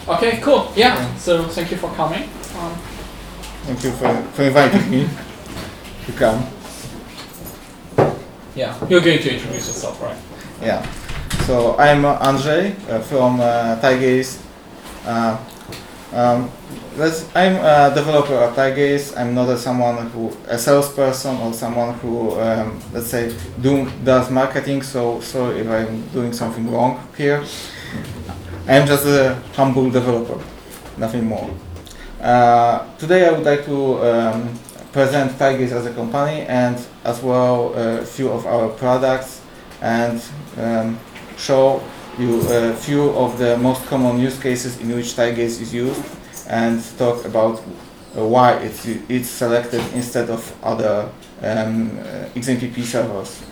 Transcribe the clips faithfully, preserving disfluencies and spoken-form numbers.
Okay, cool. Yeah. yeah. So thank you for coming. Um, thank you for, for inviting me to come. Yeah, you're going to introduce yourself, right? Yeah. So I'm uh, Andrzej uh, from uh, Tigaze. Uh, um, I'm a developer at Tigaze. I'm not a someone who a salesperson or someone who um, let's say do does marketing. So sorry if I'm doing something wrong here. I'm just a humble developer, nothing more. Uh, today I would like to um, present Tigaze as a company and as well a few of our products and um, show you a few of the most common use cases in which Tigaze is used and talk about uh, why it's, it's selected instead of other um, uh, X M P P servers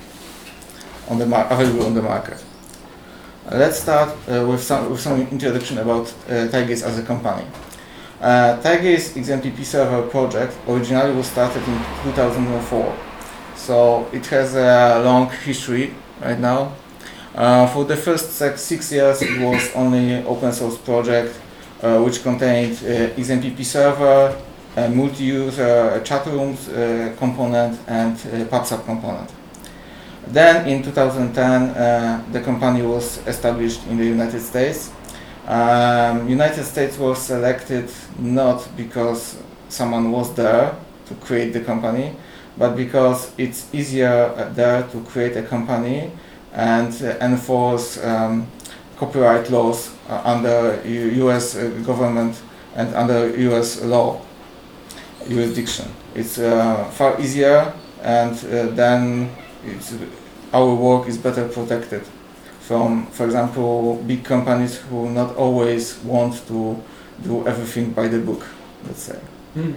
on the mar available on the market. Uh, let's start uh, with, some, with some introduction about uh, Tigaze as a company. Uh, Tigaze X M P P server project originally was started in two thousand four, so it has a long history right now. Uh, for the first six, six years it was only open source project uh, which contained uh, X M P P server, a multi-user chat rooms uh, component and uh, PubSub component. Then in two thousand ten uh, the company was established in the United States. Um, United States was selected not because someone was there to create the company, but because it's easier there to create a company and uh, enforce um, copyright laws uh, under U S uh, government and under U S law jurisdiction. It's uh, far easier, and uh, then it's, our work is better protected from, for example, big companies who not always want to do everything by the book, let's say. Mm.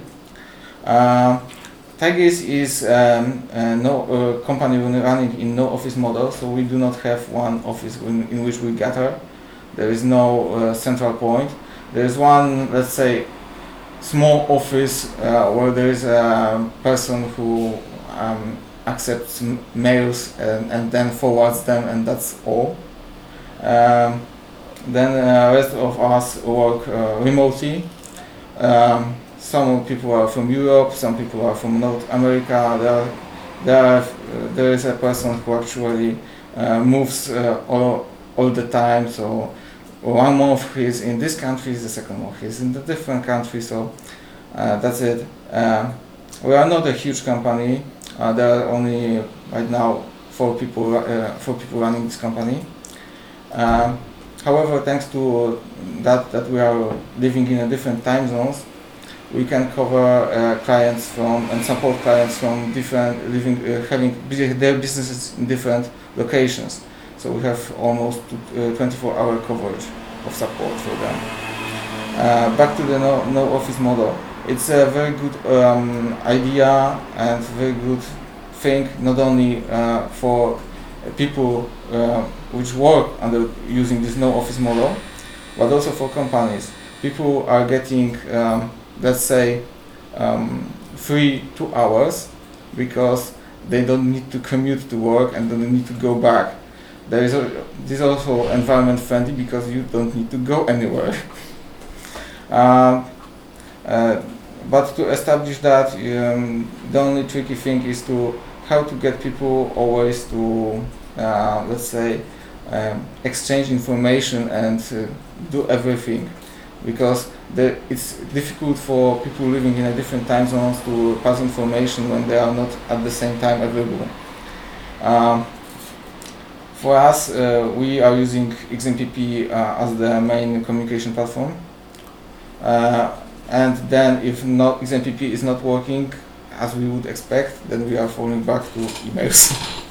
Uh, Tigaze is um, a no, uh, company running in no office model, so we do not have one office in, in which we gather. There is no uh, central point. There is one, let's say, small office uh, where there is a person who um, accepts mails and, and then forwards them, and that's all. Um, then the uh, rest of us work uh, remotely. Um, some people are from Europe, some people are from North America. There, there, are, uh, there is a person who actually uh, moves uh, all, all the time. So one month he's in this country, the second month he's in a different country. So uh, that's it. Uh, we are not a huge company. Uh, there are only right now four people, uh, four people running this company. Uh, however, thanks to that, that we are living in a different time zones, we can cover uh, clients from and support clients from different living, uh, having their businesses in different locations. So we have almost uh, twenty-four hour coverage of support for them. Uh, back to the no, no office model. It's a very good um, idea and very good thing, not only uh, for people uh, which work under using this no office model, but also for companies. People are getting, um, let's say, um, free two hours because they don't need to commute to work and don't need to go back. There is a, this is also environment friendly because you don't need to go anywhere. um, uh, but to establish that, um, the only tricky thing is to how to get people always to, uh, let's say, um, exchange information and uh, do everything, because the, it's difficult for people living in a different time zones to pass information when they are not at the same time available. Um, for us, uh, we are using X M P P uh, as the main communication platform. Uh, and then if not X M P P is not working as we would expect, then we are falling back to emails.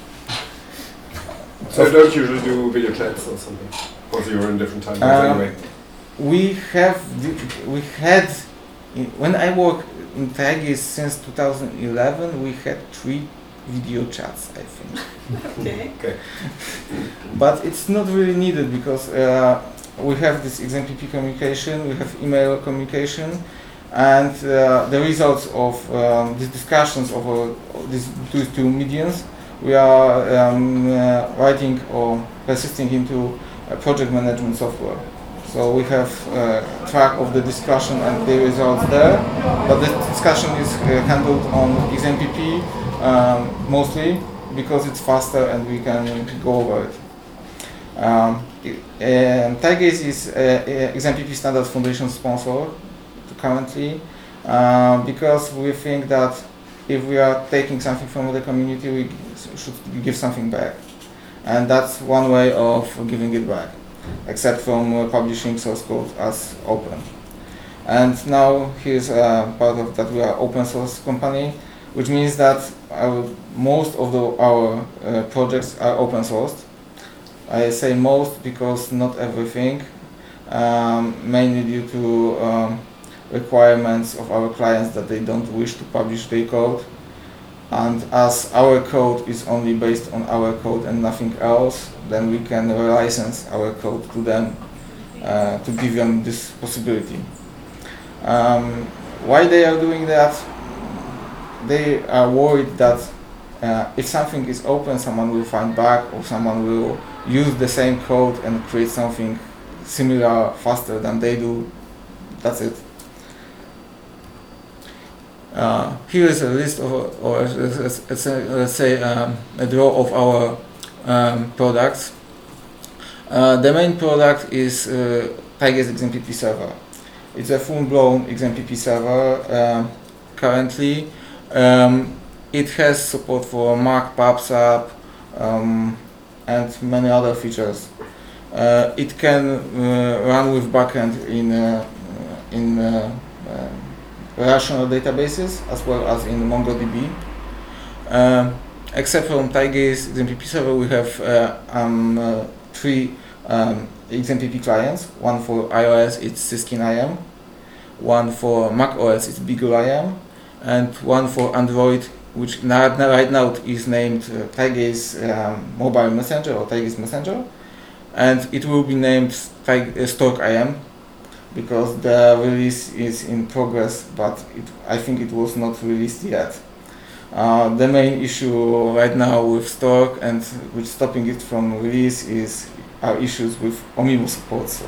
So you don't usually do video chats or something, because you're in different time zones um, anyway? We have, we had, when I work in Tigaze since two thousand eleven, we had three video chats, I think. Okay. Okay. But it's not really needed because uh, we have this X M P P communication, we have email communication, and uh, the results of um, these discussions over these two, two mediums, we are um, uh, writing or persisting into uh, project management software. So we have uh, track of the discussion and the results there, but the discussion is uh, handled on X M P P um, mostly because it's faster and we can go over it. Um, uh, Tigaze is uh, X M P P Standards Foundation sponsor currently uh, because we think that if we are taking something from the community, we should give something back. And that's one way of giving it back, except from uh, publishing source code as open. And now here's a part of that we are open source company, which means that our, most of the, our uh, projects are open sourced. I say most because not everything, um, mainly due to um, requirements of our clients that they don't wish to publish their code. And as our code is only based on our code and nothing else, then we can relicense our code to them uh, to give them this possibility. Um, why they are doing that? They are worried that uh, if something is open, someone will find bug or someone will use the same code and create something similar faster than they do. That's it. Uh, here is a list of, or let's, let's say, um, a draw of our um, products. Uh, the main product is uh, Tigaze X M P P server. It's a full-blown X M P P server uh, currently. Um, it has support for Mac, PubSub, um, and many other features. Uh, it can uh, run with backend in uh, in uh, uh, relational databases as well as in MongoDB. Uh, except from Tigaze X M P P server, we have uh, um, uh, three um, X M P P clients. One for iOS, it's Syskin I M. One for Mac O S, it's Beagle I M. And one for Android, which now, right now is named uh, Tigaze um, Mobile Messenger or Tigaze Messenger. And it will be named Tig- uh, Stork I M, because the release is in progress, but it, I think it was not released yet. Uh, the main issue right now with Stork and with stopping it from release is our issues with Omnibo support. So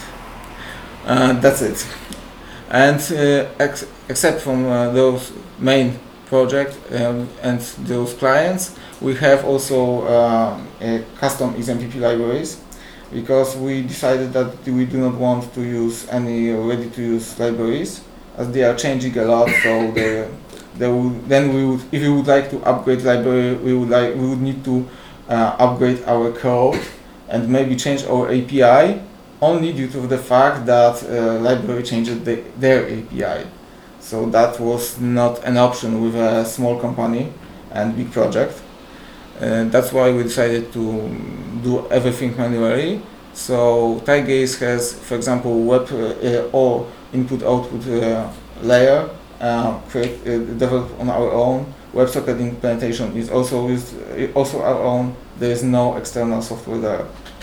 uh, that's it. And uh, ex except from uh, those main projects um, and those clients, we have also uh, a custom X M P P libraries, because we decided that we do not want to use any ready-to-use libraries, as they are changing a lot. So they, they would, then we would, if we would like to upgrade library, we would like we would need to uh, upgrade our code and maybe change our A P I, only due to the fact that uh, library changes the, their A P I. So that was not an option with a small company and big project. Uh, that's why we decided to do everything manually. So Tigaze has, for example, web uh, or input-output uh, layer uh, create, uh, developed on our own. WebSocket implementation is also used, uh, also our own. There is no external software there.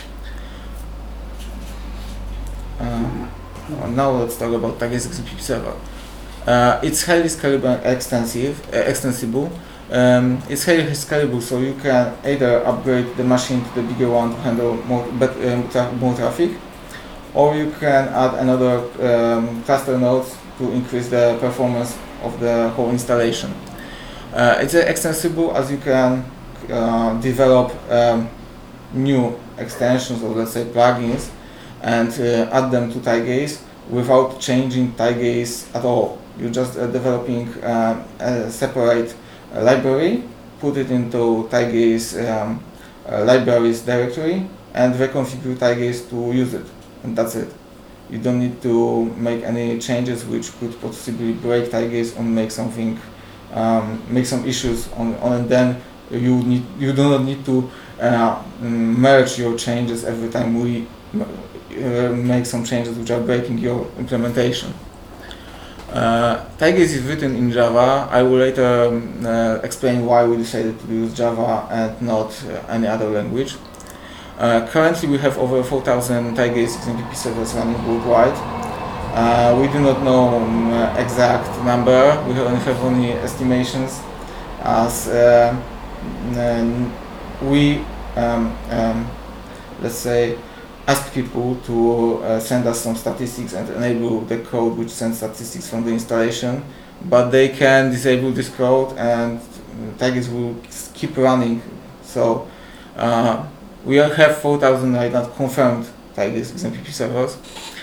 Uh, now let's talk about Tigaze X M P P server. Uh, it's highly scalable and extensive, uh, extensible. Um, it's highly scalable, so you can either upgrade the machine to the bigger one to handle more, but, um, tra more traffic, or you can add another um, cluster nodes to increase the performance of the whole installation. Uh, it's uh, extensible, as you can uh, develop um, new extensions, or let's say plugins, and uh, add them to Tigaze without changing Tigaze at all. You're just uh, developing uh, a separate uh, library, put it into Tigaze um, uh, libraries directory, and reconfigure Tigaze to use it, and that's it. You don't need to make any changes which could possibly break Tigaze or make something, um, make some issues on, on and then you need you do not need to uh, merge your changes every time we uh, make some changes which are breaking your implementation. Uh, Tigaze is written in Java. I will later um, uh, explain why we decided to use Java and not uh, any other language. Uh, currently we have over four thousand Tigaze X M P P servers running worldwide. Uh, we do not know um, uh, exact number, we only have only estimations, as uh, we, um, um, let's say, ask people to uh, send us some statistics and enable the code which sends statistics from the installation, but they can disable this code and Tigris will keep running. So uh, we have four thousand right now confirmed Tigris X M P P servers.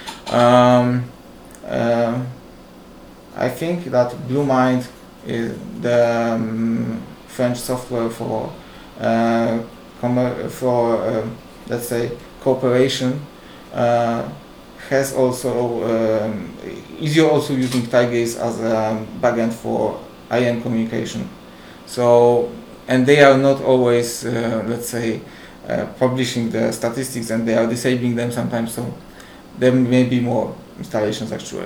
Um, uh, I think that BlueMind is the um, French software for uh, for uh, let's say cooperation uh, has also um, is also using Tigris as a backend for I A M communication. So and they are not always uh, let's say uh, publishing the statistics, and they are disabling them sometimes. So there may be more installations actually.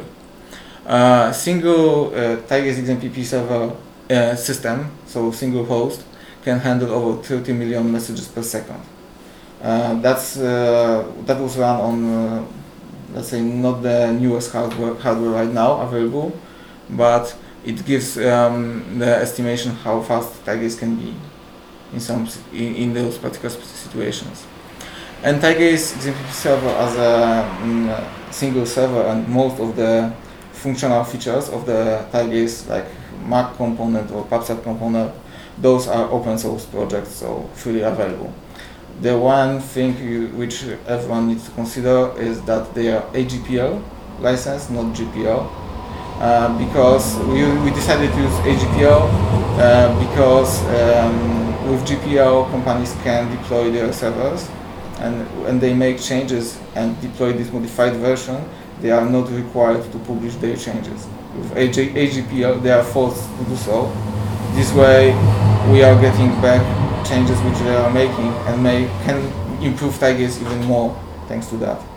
Uh, single uh, Tigris X M P P server uh, system, so single host, can handle over thirty million messages per second. Uh, that's uh, that was run on uh, let's say not the newest hardware hardware right now available, but it gives um, the estimation how fast Tigris can be in some in, in those particular situations. And Tigris X M P P server as a um, single server, and most of the functional features of the Tigris, like Mac component or PubSub component, those are open source projects, so freely available. The one thing you, which everyone needs to consider is that they are A G P L licensed, not G P L, uh, because we, we decided to use A G P L uh, because um, with G P L companies can deploy their servers, and when they make changes and deploy this modified version, they are not required to publish their changes. With A G P L, they are forced to do so. This way, we are getting back changes which they are making and may can improve Tigris even more thanks to that.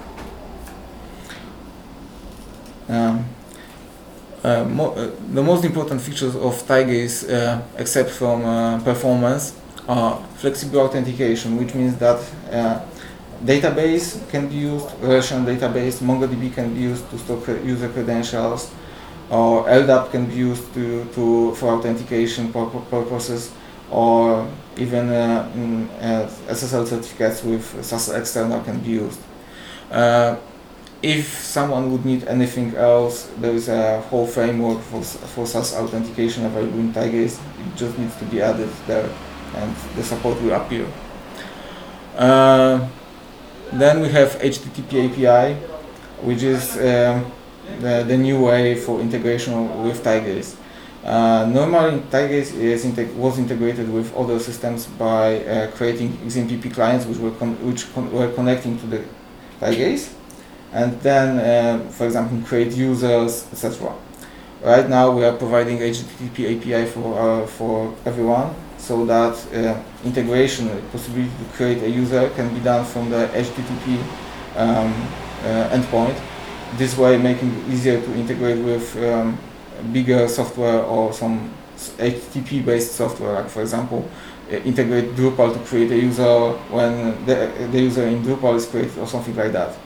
Um, uh, mo uh, the most important features of Tigris, uh, except from uh, performance, are flexible authentication, which means that uh, database can be used, Russian database, MongoDB can be used to store cre user credentials, or L D A P can be used to, to for authentication pur purposes, or even uh, mm, uh, S S L certificates with S A S external can be used. Uh, if someone would need anything else, there is a whole framework for, for S A S authentication available in Tigris. It just needs to be added there, and the support will appear. Uh, then we have H T T P A P I, which is um, the, the new way for integration with Tigris. Uh, normally, Tigris is integ was integrated with other systems by uh, creating X M P P clients, which were con which con were connecting to the Tigris, and then, uh, for example, create users, et cetera. Right now, we are providing H T T P A P I for uh, for everyone, so that uh, integration, the possibility to create a user, can be done from the H T T P um, uh, endpoint. This way, making it easier to integrate with um, bigger software or some H T T P-based software, like for example, uh, integrate Drupal to create a user when the, the user in Drupal is created, or something like that.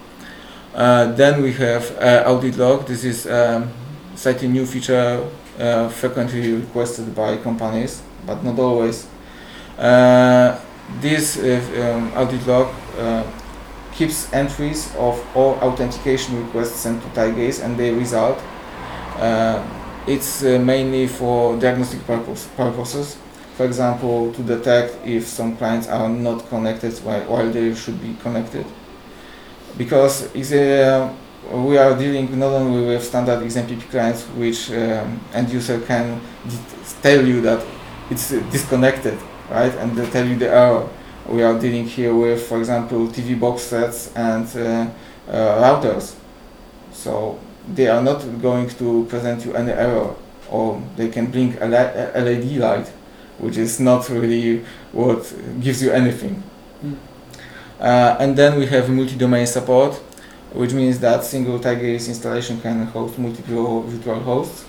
Uh, then we have uh, audit log. This is um, slightly new feature uh, frequently requested by companies, but not always. Uh, this uh, um, audit log uh, keeps entries of all authentication requests sent to Tigris and their result. Uh, it's uh, mainly for diagnostic purpose, purposes. For example, to detect if some clients are not connected while, while they should be connected. Because it's, uh, we are dealing not only with standard X M P P clients, which um, end user can tell you that it's uh, disconnected, right, and they tell you the error. We are dealing here with, for example, T V box sets and uh, uh, routers. So they are not going to present you any error, or they can blink a L E D light, which is not really what gives you anything. Mm. Uh, and then we have multi-domain support, which means that single Tigris installation can host multiple virtual hosts.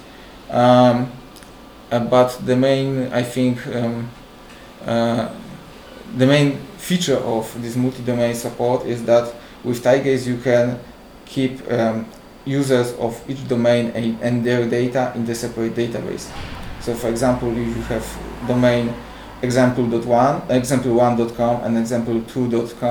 Um, uh, but the main, I think, um, uh, the main feature of this multi-domain support is that with Tigris you can keep um, users of each domain and, and their data in the separate database. So for example, if you have domain example dot one, example one dot com and example two dot com,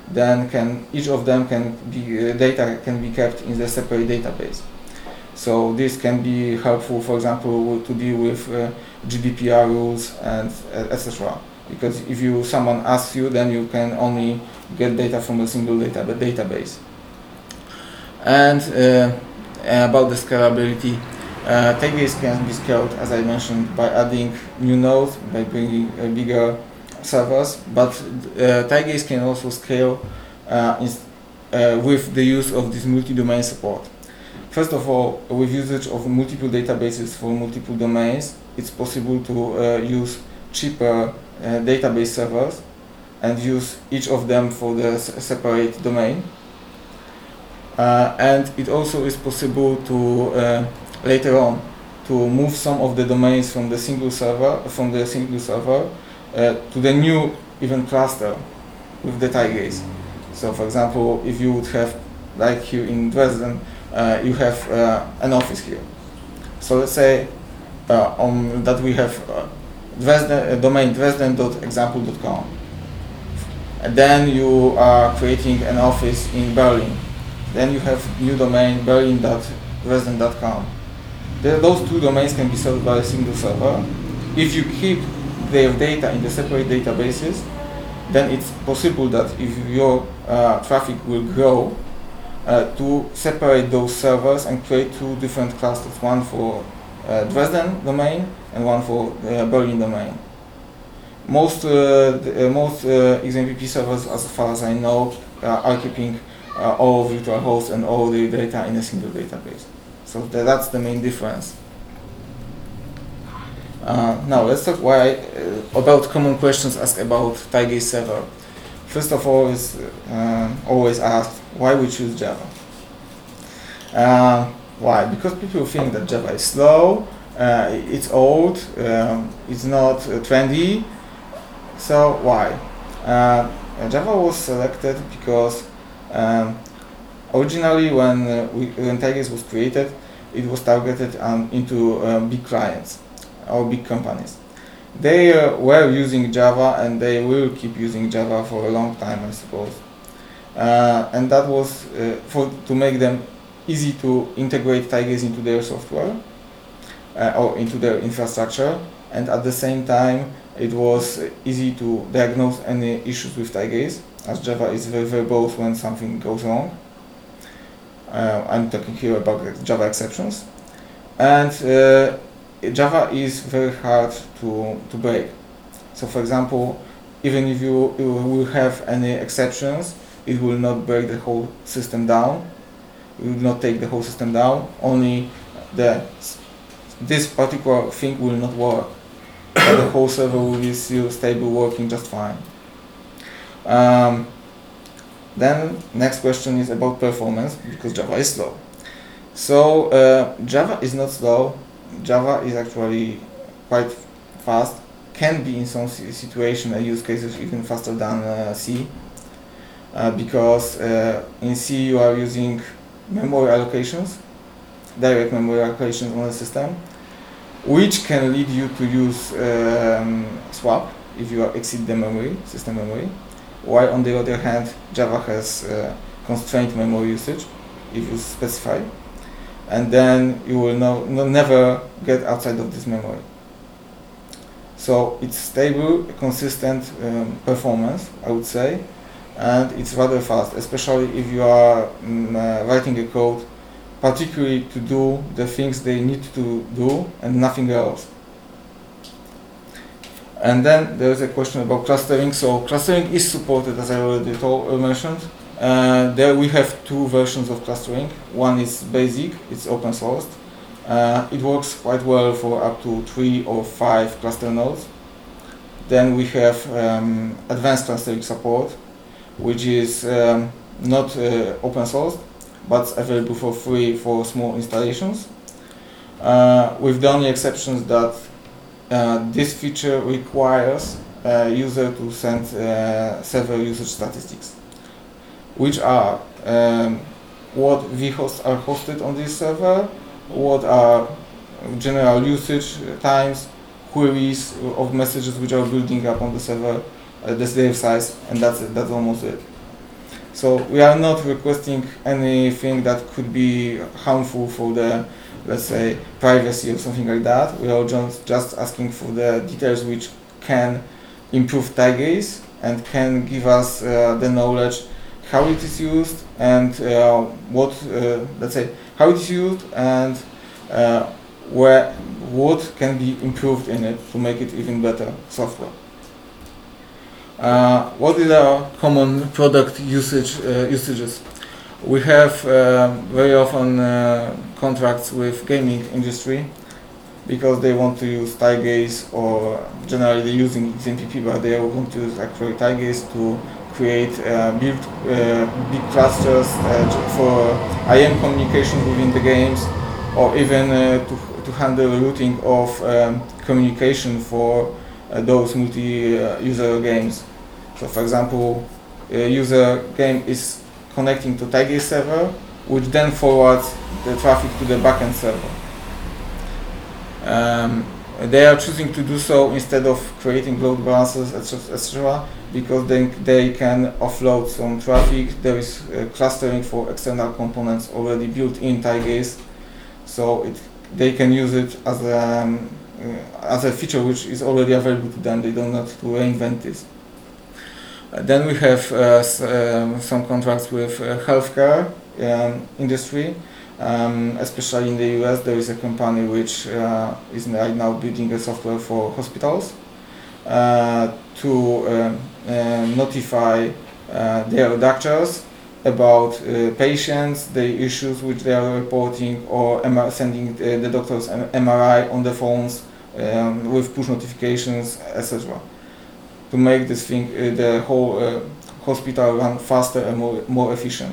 then can each of them can be uh, data can be kept in the separate database. So this can be helpful, for example, to deal with uh, G D P R rules and uh, et cetera. Because if you someone asks you, then you can only get data from a single data database. And uh, about the scalability, uh, Taigase can be scaled, as I mentioned, by adding new nodes, by bringing uh, bigger servers. But uh, Taigase can also scale uh, in, uh, with the use of this multi-domain support. First of all, with usage of multiple databases for multiple domains, it's possible to uh, use cheaper uh, database servers and use each of them for the s separate domain. Uh, and it also is possible to uh, later on to move some of the domains from the single server from the single server uh, to the new event cluster with the Taigase. So, for example, if you would have, like here in Dresden, uh, you have uh, an office here. So let's say uh, on that we have uh, Dresden uh, domain dresden dot example dot com, and then you are creating an office in Berlin. Then you have new domain berlin dot dresden dot com. Those two domains can be served by a single server. If you keep their data in the separate databases, then it's possible that if your uh, traffic will grow, uh, to separate those servers and create two different clusters, one for uh, Dresden domain and one for uh, Berlin domain. Most uh, the, uh, most uh, X M P P servers, as far as I know, uh, are keeping Uh, all virtual hosts and all the data in a single database. So th that's the main difference. Uh, now let's talk why, uh, about common questions asked about Taigase server. First of all, is uh, always asked why we choose Java. Uh, why? Because people think that Java is slow, uh, it's old, um, it's not uh, trendy. So why? Uh, Java was selected because Um, originally, when uh, we, when Taigase was created, it was targeted um, into um, big clients or big companies. They uh, were using Java, and they will keep using Java for a long time, I suppose. Uh, and that was uh, for to make them easy to integrate Taigase into their software uh, or into their infrastructure, and at the same time, it was easy to diagnose any issues with Taigase, as Java is very verbose when something goes wrong. Uh, I'm talking here about Java exceptions. And uh, Java is very hard to, to break. So for example, even if you, you will have any exceptions, it will not break the whole system down. It will not take the whole system down. Only the, this particular thing will not work. But the whole server will be still stable, working just fine. Um, then next question is about performance, because Java is slow. So uh, Java is not slow. Java is actually quite fast. Can be in some situation and use cases even faster than uh, C, uh, because uh, in C you are using memory allocations, direct memory allocations on the system, which can lead you to use um, swap if you exceed the memory, system memory. While on the other hand, Java has uh, constrained memory usage if you specify, and then you will no, no, never get outside of this memory. So it's stable, consistent um, performance, I would say, and it's rather fast, especially if you are um, uh, writing a code particularly to do the things they need to do and nothing else. And then there is a question about clustering. So clustering is supported, as I already told, uh, mentioned. Uh, there we have two versions of clustering. One is basic, it's open sourced. Uh, it works quite well for up to three or five cluster nodes. Then we have um, advanced clustering support, which is um, not uh, open sourced, but available for free for small installations, uh, with the only exceptions that uh, this feature requires a user to send uh, server usage statistics, which are um, what vhosts are hosted on this server, what are general usage times, queries of messages which are building up on the server, uh, the slave size, and that's it, that's almost it. So we are not requesting anything that could be harmful for the, let's say, privacy or something like that. We are just, just asking for the details which can improve Tigegaze and can give us uh, the knowledge how it is used and uh, what, uh, let's say, how it is used and uh, where what can be improved in it to make it even better software. Uh, what is our common product usage uh, usages? We have uh, very often uh, contracts with gaming industry because they want to use Tigegaze, or generally they're using X M P P, but they want to use actually Tigegaze to create uh, build uh, big clusters uh, for I M communication within the games, or even uh, to, to handle routing of um, communication for uh, those multi-user uh, games. So for example, a user game is connecting to Tigegaze server, which then forwards the traffic to the backend server. Um, they are choosing to do so instead of creating load balancers, et cetera, because then they can offload some traffic. There is uh, clustering for external components already built in Tigegaze, so it, they can use it as a, um, uh, as a feature which is already available to them. They don't have to reinvent this. Uh, then we have uh, s um, some contracts with uh, healthcare um, industry. Um, especially in the U S, there is a company which uh, is right now building a software for hospitals uh, to um, uh, notify uh, their doctors about uh, patients, the issues which they are reporting, or M R sending uh, the doctors an M R I on the phones um, with push notifications, et cetera. To make this thing, uh, the whole uh, hospital run faster and more, more efficient.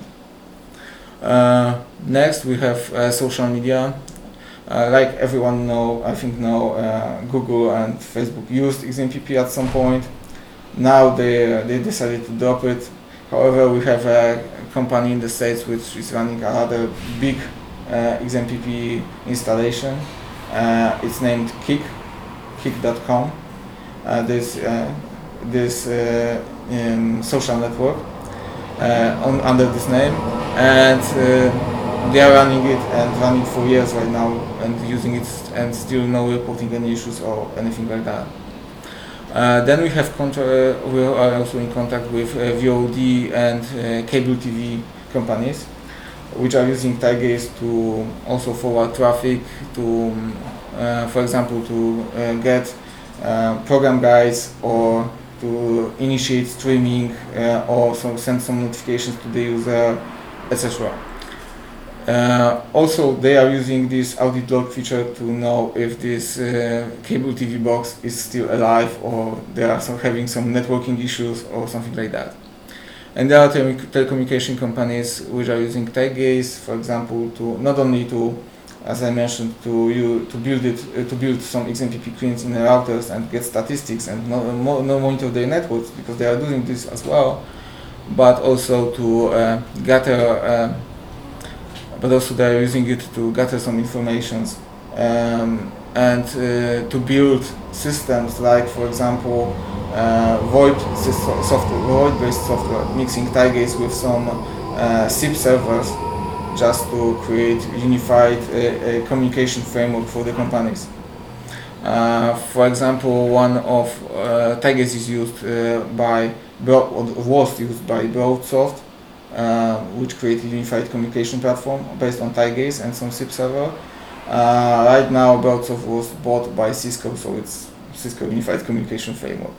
Uh, next, we have uh, social media. Uh, like everyone know, I think now, uh, Google and Facebook used X M P P at some point. Now they uh, they decided to drop it. However, we have a company in the States which is running another big uh, X M P P installation. Uh, it's named Kik, Kik dot com. Uh, this uh, this uh, um, social network uh, on, under this name. And uh, they are running it and running for years right now and using it and still no reporting any issues or anything like that. Uh, then we have contra uh, we are also in contact with uh, V O D and uh, cable T V companies, which are using Tigegaze to also forward traffic to, uh, for example, to uh, get uh, program guides or to initiate streaming uh, or so send some notifications to the user, et cetera. Uh, also, they are using this audit log feature to know if this uh, cable T V box is still alive or they are some having some networking issues or something like that. And there are tele telecommunication companies which are using Tigegaze, for example, to not only to, as I mentioned, to you to build it uh, to build some X M P P clients in the routers and get statistics and no, no, no monitor their networks, because they are doing this as well, but also to uh, gather, uh, but also they are using it to gather some informations um, and uh, to build systems like, for example, uh, VoIP software, VoIP-based software, mixing Tigegaze with some uh, S I P servers, just to create unified uh, uh, communication framework for the companies. Uh, for example, one of uh, Tigegaze is used uh, by Broad, or was used by Broadsoft, uh, which created a unified communication platform based on Tigegaze and some S I P server. Uh, right now, Broadsoft was bought by Cisco, so it's Cisco Unified Communication Framework.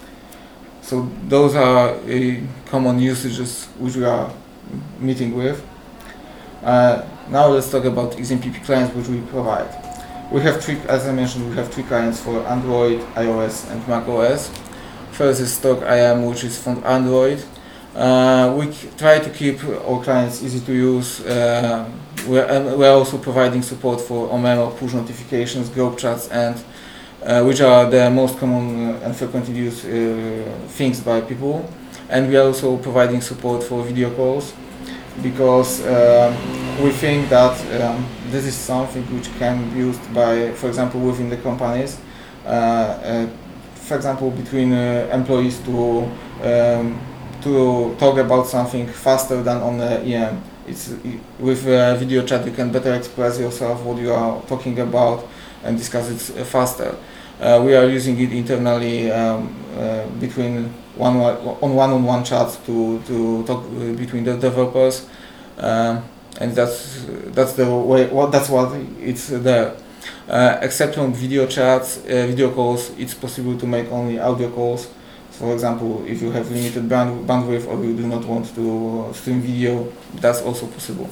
So those are uh, common usages which we are meeting with. Uh, now let's talk about X M P P clients which we provide. We have three, as I mentioned, we have three clients for Android, iOS, and macOS. First is Stock I M, which is from Android. Uh, we try to keep our clients easy to use. Uh, we're, uh, we're also providing support for O M E M or push notifications, group chats, and uh, which are the most common uh, and frequently used uh, things by people. And we are also providing support for video calls, because uh, we think that um, this is something which can be used by, for example, within the companies, uh, uh, for example, between uh, employees to um, to talk about something faster than on the E M. It's with uh, video chat you can better express yourself what you are talking about and discuss it faster. Uh, we are using it internally um, uh, between one on one-on-one chats to to talk uh, between the developers, um, and that's that's the way. What that's what it's there. Uh, except on video chats, uh, video calls, it's possible to make only audio calls. For example, if you have limited band bandwidth or you do not want to stream video, that's also possible.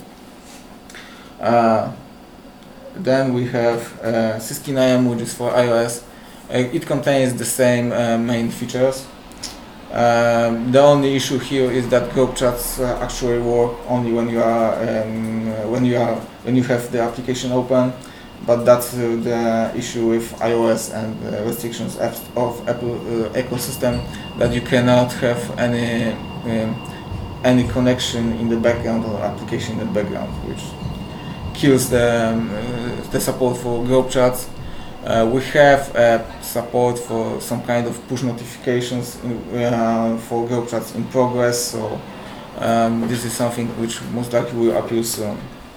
Uh, then we have uh, Syskin I M, which is for iOS. Uh, it contains the same uh, main features. Um, the only issue here is that group chats uh, actually work only when you are um, when you are when you have the application open. But that's uh, the issue with iOS and uh, restrictions of Apple uh, ecosystem, that you cannot have any um, any connection in the background or application in the background, which kills the um, uh, the support for group chats. Uh, we have uh, support for some kind of push notifications in, uh, for group chats in progress. So um, this is something which most likely will appear soon.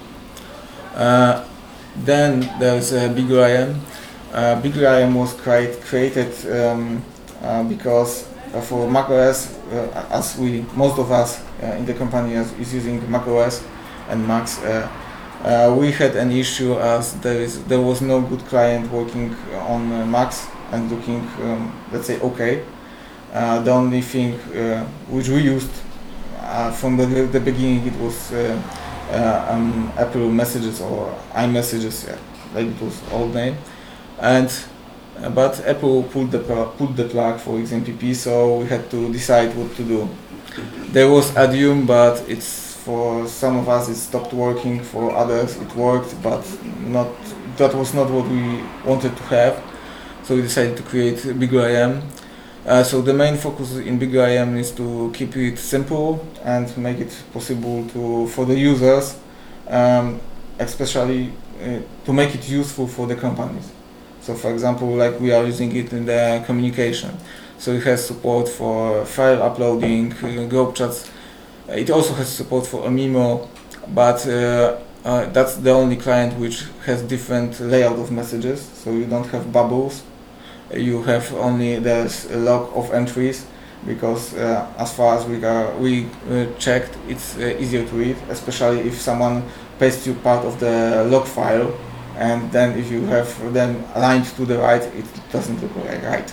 Uh, Then there's uh, BiggerIM. Uh, BiggerIM was create, created um, uh, because uh, for macOS, uh, as we, most of us uh, in the company is, is using macOS and Macs, uh, uh, we had an issue as there is there was no good client working on uh, Macs and looking, um, let's say, okay. Uh, the only thing uh, which we used uh, from the, the beginning, it was uh, Uh, um, Apple Messages or iMessages, yeah, like it was old name, and uh, but Apple pulled the pulled the plug for X M P P, so we had to decide what to do. There was Adium, but it's for some of us it stopped working. For others it worked, but not that was not what we wanted to have. So we decided to create BiggerIM. Uh, so the main focus in BiggerIM is to keep it simple and make it possible to for the users, um, especially uh, to make it useful for the companies. So for example, like we are using it in the communication. So it has support for file uploading, uh, group chats. It also has support for Omimo, but uh, uh, that's the only client which has different layout of messages. So you don't have bubbles. You have only there's a log of entries, because uh, as far as we are, we uh, checked, it's uh, easier to read, especially if someone pastes you part of the log file, and then if you have them aligned to the right, it doesn't look like right.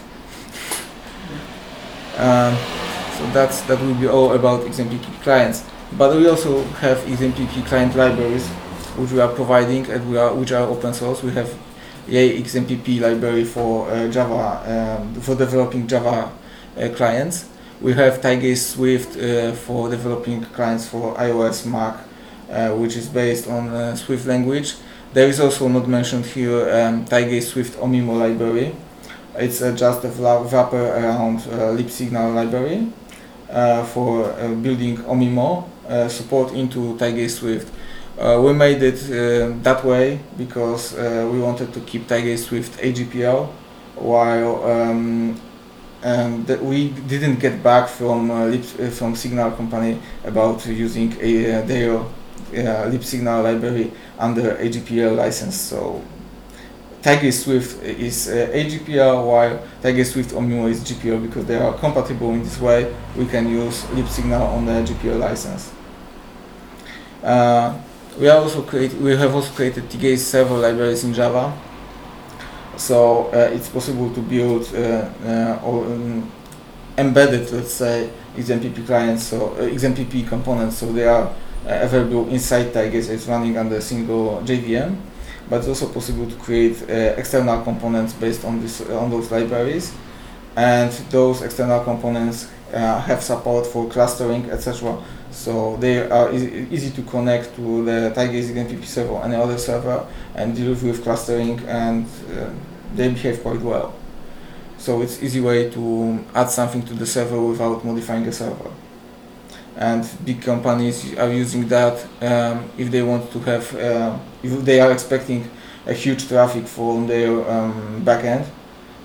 Um, so that's that will be all about X M P P clients. But we also have X M P P client libraries, which we are providing, and we are which are open source. We have Yay X M P P library for uh, Java, um, for developing Java uh, clients. We have Tygase Swift uh, for developing clients for iOS, Mac, uh, which is based on uh, Swift language. There is also not mentioned here um, Tygase Swift Omimo library. It's uh, just a wrapper around uh, libsignal library uh, for uh, building Omimo uh, support into Tygase Swift. Uh, we made it uh, that way because uh, we wanted to keep Tygase Swift A G P L, while um, and we didn't get back from uh, lib, uh, from Signal company about using a, uh, their uh, libsignal library under A G P L license. So Tygase Swift is uh, A G P L, while Tygase Swift Omimo is G P L, because they are compatible in this way. We can use libsignal on the G P L license. Uh, We are also create. We have also created Tygase server libraries in Java, so uh, it's possible to build uh, uh, or um, embedded, let's say, X M P P clients, so uh, X M P P components. So they are uh, available inside Tygase. It's running under a single J V M, but it's also possible to create uh, external components based on this uh, on those libraries, and those external components uh, have support for clustering, et cetera. So they are easy, easy to connect to the Tygase X M P P server or any other server and deal with clustering, and uh, they behave quite well. So it's easy way to add something to the server without modifying the server. And big companies are using that um, if they want to have, uh, if they are expecting a huge traffic from their um, backend.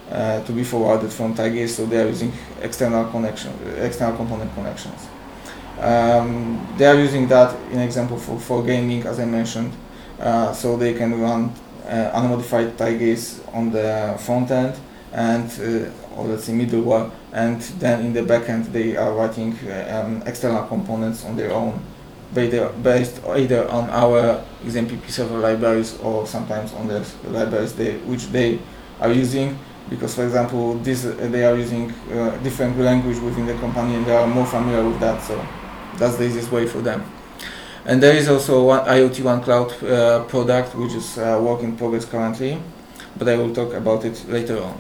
uh, to be forwarded from Tygase, so they are using external connection, external component connections. Um, they are using that in example for, for gaming, as I mentioned, uh, so they can run uh, unmodified Tygase on the front end and uh, or let's say middleware, and then in the backend they are writing uh, um, external components on their own, based either on our X M P P server libraries or sometimes on the libraries they, which they are using. Because, for example, this uh, they are using uh, different language within the company and they are more familiar with that, so that's the easiest way for them. And there is also one IoT One Cloud uh, product which is uh, work in progress currently, but I will talk about it later on.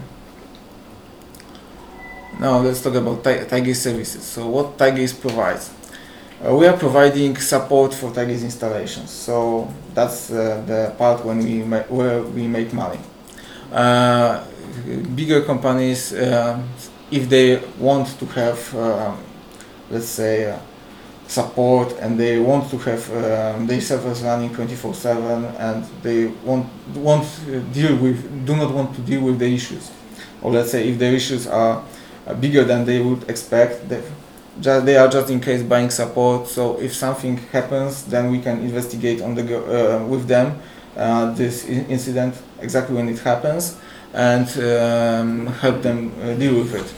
Now let's talk about Ty Tygase services. So what Tygase provides? Uh, we are providing support for Tygase installations. So that's uh, the part when we where we make money. Uh, bigger companies, uh, if they want to have, uh, let's say, uh, support and they want to have um, their servers running twenty-four seven and they want want to deal with do not want to deal with the issues, or let's say if their issues are uh, bigger than they would expect, they, just, they are just in case buying support. So if something happens, then we can investigate on the go, uh, with them uh, this in incident exactly when it happens and um, help them uh, deal with it.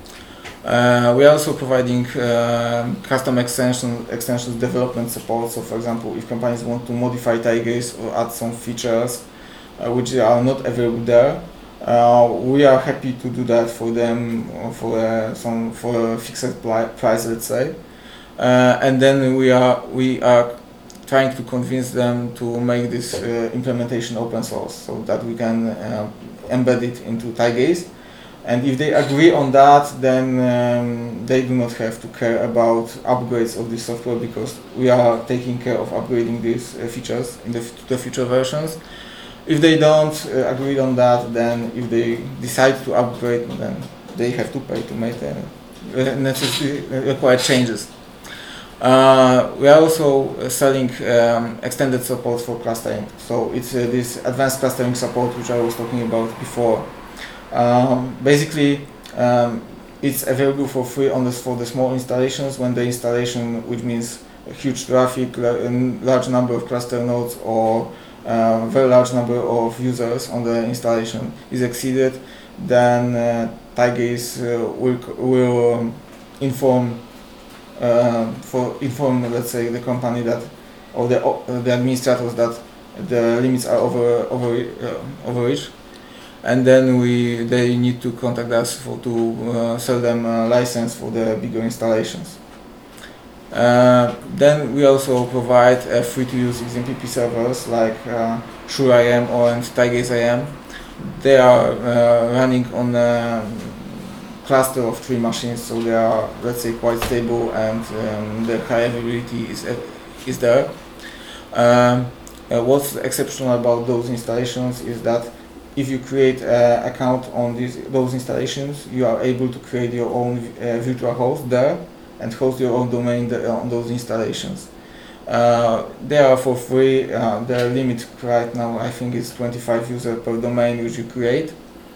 Uh, we are also providing uh, custom extension, extensions development support. So, for example, if companies want to modify Tygase or add some features uh, which are not available there, uh, we are happy to do that for them for uh, some for a fixed price, let's say. Uh, and then we are we are trying to convince them to make this uh, implementation open source, so that we can uh, embed it into Tygase. And if they agree on that, then um, they do not have to care about upgrades of this software, because we are taking care of upgrading these uh, features in the, f the future versions. If they don't uh, agree on that, then if they decide to upgrade, then they have to pay to make the necessary required changes. Uh, we are also uh, selling um, extended support for clustering. So it's uh, this advanced clustering support which I was talking about before. Um, basically, um, it's available for free on this for the small installations when the installation, which means a huge traffic, a large number of cluster nodes, or a very large number of users on the installation is exceeded, then uh, Tygase uh, will, will um, inform uh, for inform let's say the company that, or the uh, the administrators, that the limits are over over uh, overreached. And then we they need to contact us for to uh, sell them a license for the bigger installations. Uh, then we also provide uh, free to use X M P P servers like uh, Shure I M or and Tygase I M. They are uh, running on a cluster of three machines, so they are, let's say, quite stable, and um, the high availability is uh, is there. Um, uh, what's exceptional about those installations is that if you create an account on these, those installations, you are able to create your own uh, virtual host there and host your own domain there on those installations. Uh, they are for free. Uh, the limit right now, I think, is twenty-five users per domain which you create.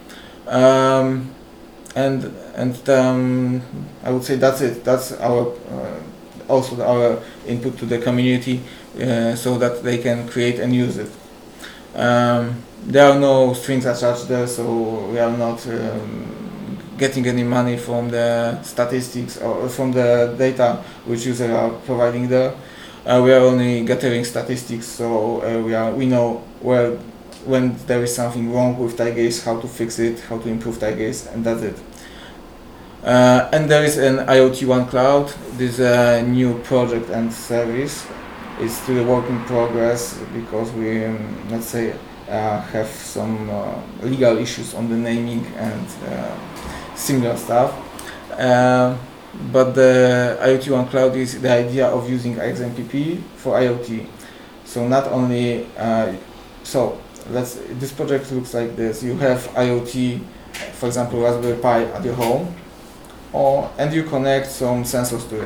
Um, and and um, I would say that's it. That's our uh, also our input to the community, uh, so that they can create and use it. Um, There are no strings attached there, so we are not um, getting any money from the statistics or from the data which users are providing there. Uh, we are only gathering statistics, so uh, we are we know where when there is something wrong with Tygase, how to fix it, how to improve Tygase, and that's it. Uh, and there is an IoT One Cloud. This is a new project and service. It's still a work in progress because we um, let's say. Uh, have some uh, legal issues on the naming and uh, similar stuff, uh, but the IoT One Cloud is the idea of using X M P P for IoT. So not only uh, so let's this project looks like this. You have IoT, for example, Raspberry Pi at your home, or and you connect some sensors to it.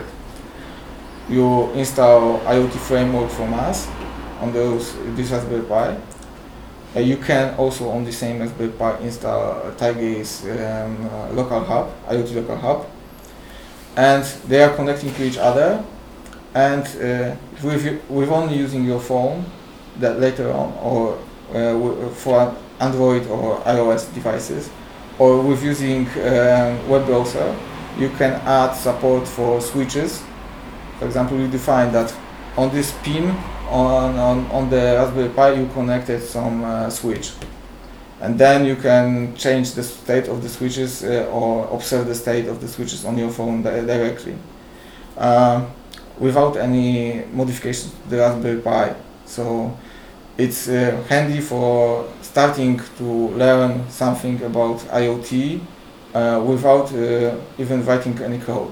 You install IoT framework from us on those this Raspberry Pi. uh, you can also on the same Raspberry Pi install Tigaze um, uh, local hub, IoT local hub, and they are connecting to each other. And uh, with with only using your phone, that later on, or uh, for Android or iOS devices, or with using um, web browser, you can add support for switches. For example, you define that on this pin on, on, on the Raspberry Pi you connected some uh, switch, and then you can change the state of the switches uh, or observe the state of the switches on your phone di directly uh, without any modifications to the Raspberry Pi. So it's uh, handy for starting to learn something about IoT uh, without uh, even writing any code.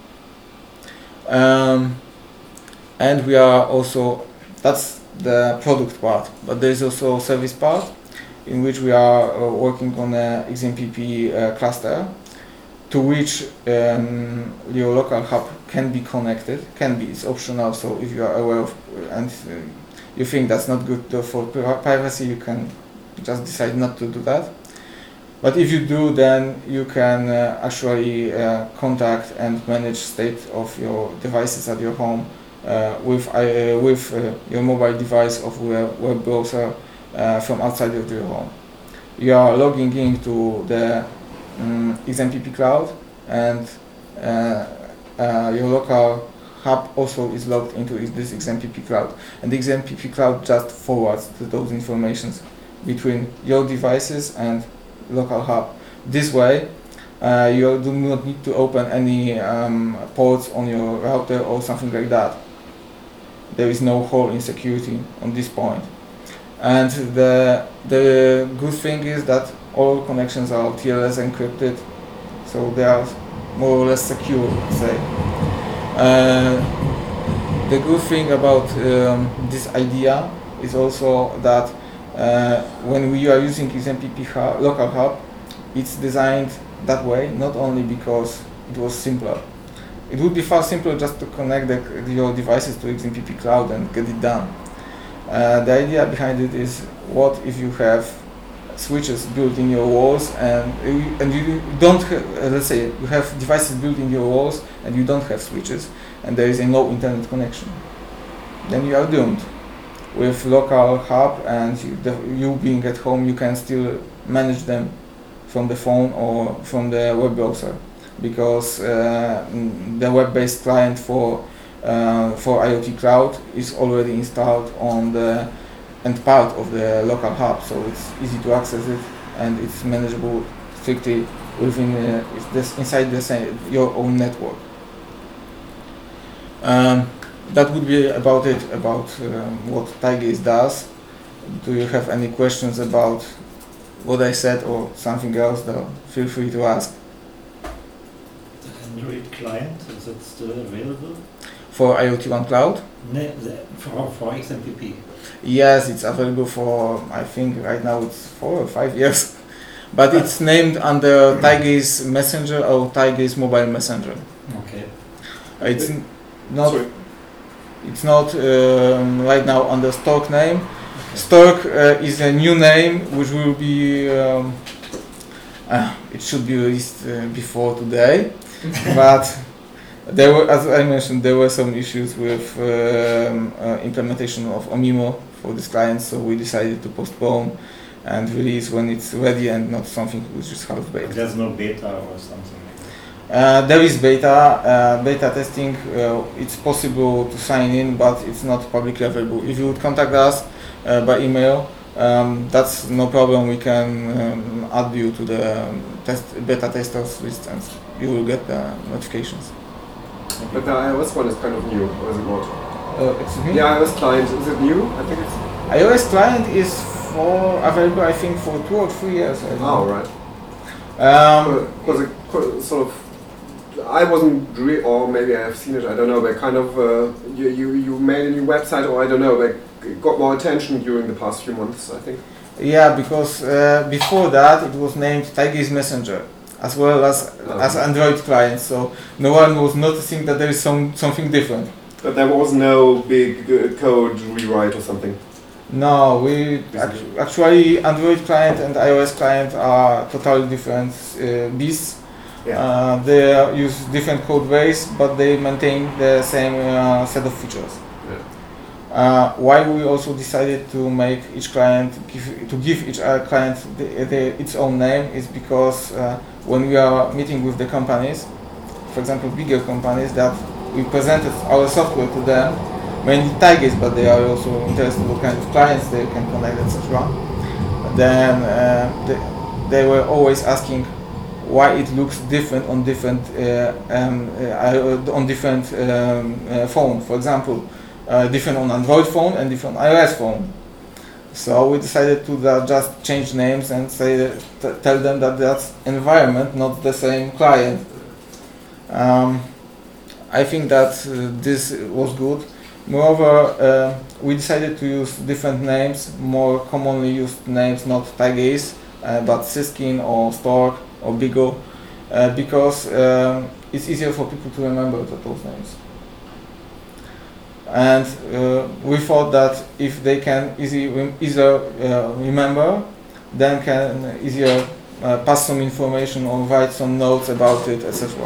Um, and we are also, that's the product part, but there is also a service part in which we are uh, working on a X M P P uh, cluster to which um, your local hub can be connected, can be, it's optional, so if you are aware of and uh, you think that's not good for privacy, you can just decide not to do that. But if you do, then you can uh, actually uh, contact and manage state of your devices at your home uh, with uh, with uh, your mobile device of a web browser uh, from outside of your home. You are logging into the um, X M P P cloud, and uh, uh, your local hub also is logged into this X M P P cloud, and the X M P P cloud just forwards those informations between your devices and local hub. This way, uh, you do not need to open any um, ports on your router or something like that. There is no hole in security on this point. And the the good thing is that all connections are T L S encrypted, so they are more or less secure, let's say. Uh, the good thing about um, this idea is also that uh, when we are using X M P P hub, local hub, it's designed that way not only because it was simpler. It would be far simpler just to connect the, your devices to X M P P cloud and get it done. Uh, the idea behind it is, what if you have switches built in your walls and uh, and you don't have, uh, let's say you have devices built in your walls and you don't have switches and there is a no internet connection, then you are doomed. With local hub and you, the, you being at home, you can still manage them from the phone or from the web browser, because uh, the web-based client for uh, for IoT Cloud is already installed on the and part of the local hub, so it's easy to access it and it's manageable strictly within uh, this inside the same, your own network. Um, that would be about it about um, what Tigaze does. Do you have any questions about what I said or something else? Though feel free to ask. The Android client, is it still available? For IoT One Cloud? No, the, for, for X M P P. Yes, it's available for, I think right now it's four or five years. But it's named under Tigaze Messenger or Tigaze Mobile Messenger. Okay. It's n- not Sorry. it's not um, right now under Stork name. Okay. Stork uh, is a new name which will be um, uh, it should be released uh, before today. But there were, as I mentioned, there were some issues with um, uh, implementation of Omimo for this client, so we decided to postpone and release when it's ready and not something which is half-baked. There's no beta or something like that? Uh, there is beta, uh, beta testing. Uh, it's possible to sign in, but it's not publicly available. If you would contact us uh, by email, um, that's no problem. We can um, add you to the um, test, beta testers list and you will get the notifications. But the iOS one is kind of new, or is it not? Uh, excuse me? The iOS client, is it new? I think it's... iOS client is for available, I think, for two or three years. I Oh, right. Um, Was it co- sort of... I wasn't re- or maybe I have seen it, I don't know, but kind of... Uh, you, you, you made a new website, or I don't know, but it got more attention during the past few months, I think. yeah, because uh, before that it was named Tigaze Messenger, as well as Oh. as Android client, so no one was noticing that there is some something different. But there was no big uh, code rewrite or something. No, we act- actually Android client and iOS client are totally different uh, beasts. Yeah. Uh, they uh, use different code base, but they maintain the same uh, set of features. Yeah. Uh, why we also decided to make each client give, to give each uh, client the, the, its own name is because uh, when we are meeting with the companies, for example, bigger companies, that we presented our software to them, mainly Tygase, but they are also interested in what kind of clients they can connect, et cetera. Then uh, they, they were always asking why it looks different on different uh, um, uh, on different um, uh, phone. For example, uh, different on Android phone and different on iOS phone. So we decided to uh, just change names and say that, t- tell them that that's environment, not the same client. Um, I think that uh, this was good. Moreover, uh, we decided to use different names, more commonly used names, not Tygase, uh, but Syskin or Stork or Bigo, uh, because um, it's easier for people to remember th- those names. And uh, we thought that if they can easy, rem- easier uh, remember, then can easier uh, pass some information or write some notes about it, et cetera.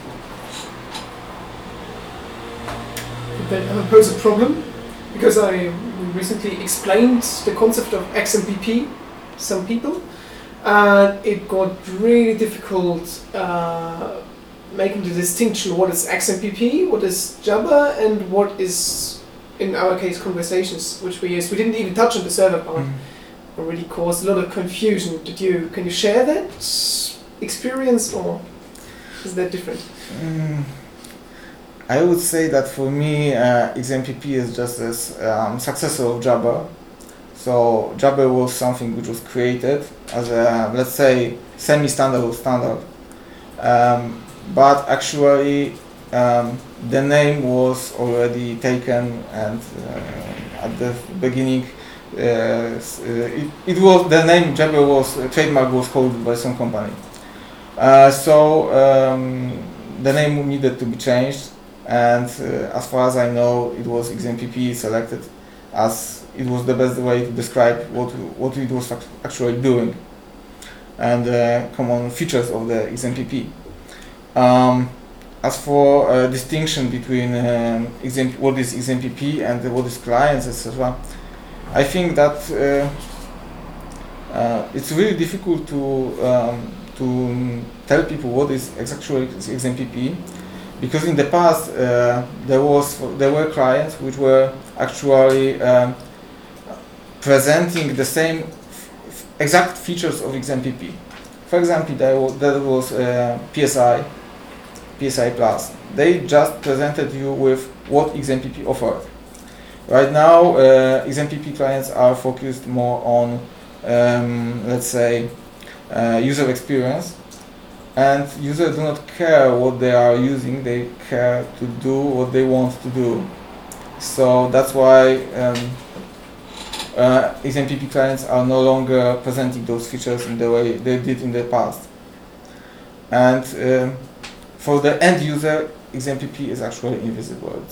Then uh, pose a problem, because I recently explained the concept of X M P P to some people, and it got really difficult uh, making the distinction what is X M P P, what is Jabber, and what is, in our case, conversations, which we used. We didn't even touch on the server part. Mm. It really caused a lot of confusion. Did you can you share that experience, or is that different? Mm. I would say that for me, uh, X M P P is just a um, successor of Jabber. So Jabber was something which was created as a, let's say, semi-standard standard. Um, but actually, um, the name was already taken, and uh, at the beginning, uh, it, it was the name Jabber was uh, trademark was called by some company. Uh, so um, the name needed to be changed. And uh, as far as I know, it was X M P P selected as it was the best way to describe what what it was actually doing and uh, common features of the X M P P. Um, as for uh, distinction between um, X M P, what is X M P P and what is clients, et cetera, I think that uh, uh, it's really difficult to um, to tell people what is actually X M P P. Because in the past uh, there was there were clients which were actually um, presenting the same f- exact features of X M P P. For example, there was, there was uh, P S I, P S I Plus. They just presented you with what X M P P offered. Right now, uh, X M P P clients are focused more on, um, let's say, uh, user experience. And users do not care what they are using, they care to do what they want to do. So that's why um, uh, X M P P clients are no longer presenting those features in the way they did in the past. And um, for the end user, X M P P is actually invisible.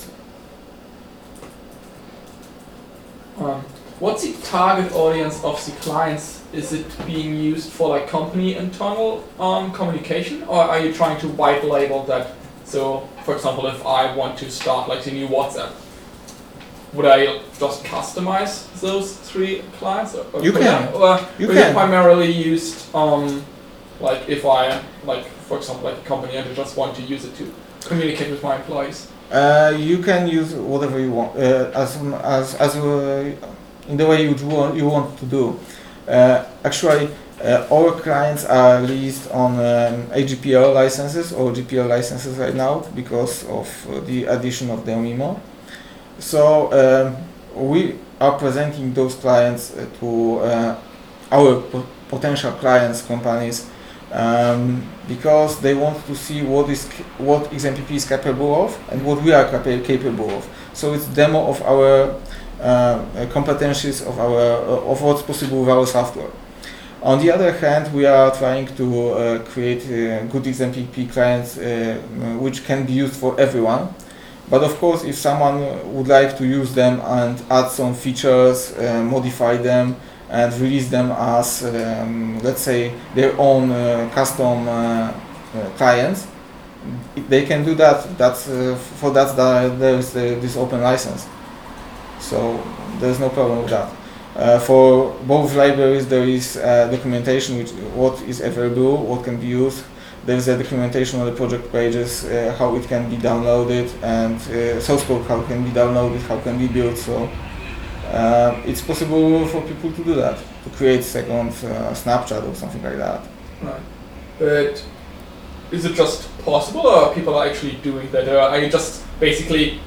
Um, what's the target audience of the clients? Is it being used for like company internal um, communication, or are you trying to white label that? So, for example, if I want to start like the new WhatsApp, would I just customize those three clients? Or, or You can. Or You is can. it primarily used, um, like if I, like for example, like a company and I just want to use it to communicate with my employees? Uh, you can use whatever you want, uh, as as as uh, in the way you want you want to do. Uh, actually, uh, our clients are released on um, A G P L licenses or G P L licenses right now because of uh, the addition of the MIMO. So um, we are presenting those clients uh, to uh, our po- potential clients, companies, um, because they want to see what is c- what X M P P is capable of and what we are capa- capable of. So it's demo of our uh, competencies of our uh, of what's possible with our software. On the other hand, we are trying to uh, create uh, good X M P P clients uh, which can be used for everyone. But of course, if someone would like to use them and add some features, uh, modify them, and release them as, um, let's say, their own uh, custom uh, uh, clients, they can do that. That's uh, for that there is uh, this open license. So there's no problem with that. Uh, for both libraries, there is uh, documentation which what is available, what can be used. There's a documentation on the project pages, uh, how it can be downloaded, and uh, source code how it can be downloaded, how it can be built. So uh, it's possible for people to do that, to create second uh, Snapchat or something like that. Right. But is it just possible, or are people actually doing that? Or are you just basically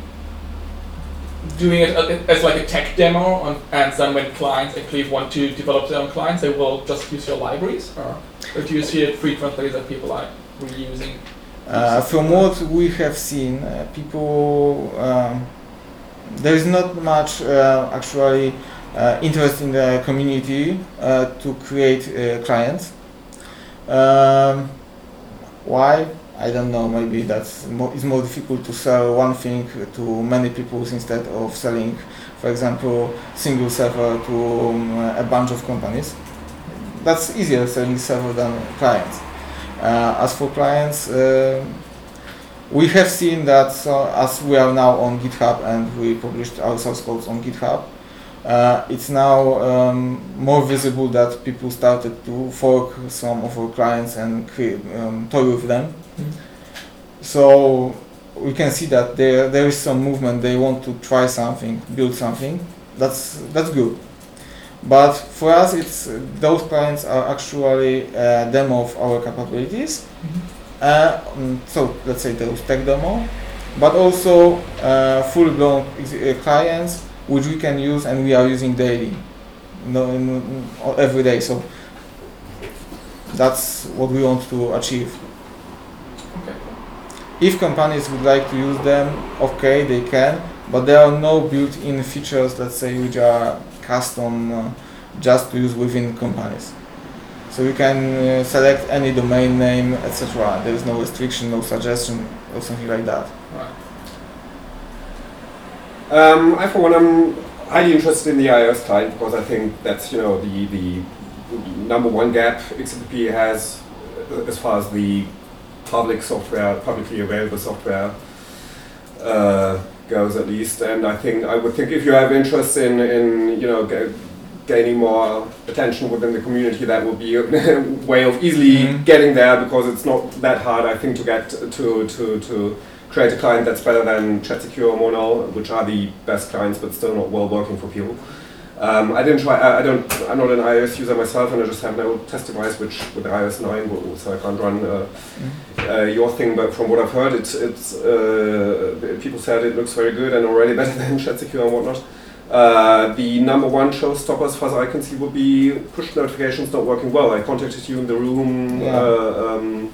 doing it as like a tech demo, on, and then when clients actually want to develop their own clients, they will just use your libraries? Or, or do you see it frequently that people are reusing? Uh, from what we have seen, uh, people, um, there is not much uh, actually uh, interest in the community uh, to create uh, clients. Um, why? I don't know, maybe that's more, it's more difficult to sell one thing to many people instead of selling, for example, single server to um, a bunch of companies. That's easier selling server than clients. Uh, as for clients, uh, we have seen that so as we are now on GitHub and we published our source codes on GitHub, uh, it's now um, more visible that people started to fork some of our clients and create, um, toy with them. Mm-hmm. So we can see that there there is some movement. They want to try something, build something. That's that's good. But for us, it's uh, those clients are actually a demo of our capabilities. Mm-hmm. uh, um, so let's say those tech demo, but also uh, full-blown ex- uh, clients which we can use and we are using daily, no, no, no, every day. So that's what we want to achieve. Okay. If companies would like to use them, okay, they can, but there are no built-in features, let's say, which are custom uh, just to use within companies. So you can uh, select any domain name, et cetera. There is no restriction, no suggestion, or something like that. Right. Um, I, for one, am highly interested in the iOS client because I think that's, you know, the the number one gap X M P P has uh, as far as the public software, publicly available software uh, goes, at least. And I think I would think if you have interest in, in you know, g- gaining more attention within the community, that would be a way of easily mm-hmm. getting there, because it's not that hard, I think, to get to to to. create a client that's better than ChatSecure or Mono, which are the best clients, but still not well working for people. Um, I didn't try. I, I don't. I'm not an iOS user myself, and I just have no test device, which with iOS nine, so I can't run uh, mm-hmm. uh, your thing. But from what I've heard, it's it's uh, people said it looks very good and already better than ChatSecure and whatnot. Uh, the number one showstopper, as far as I can see, would be push notifications not working well. I contacted you in the room, yeah. uh, um,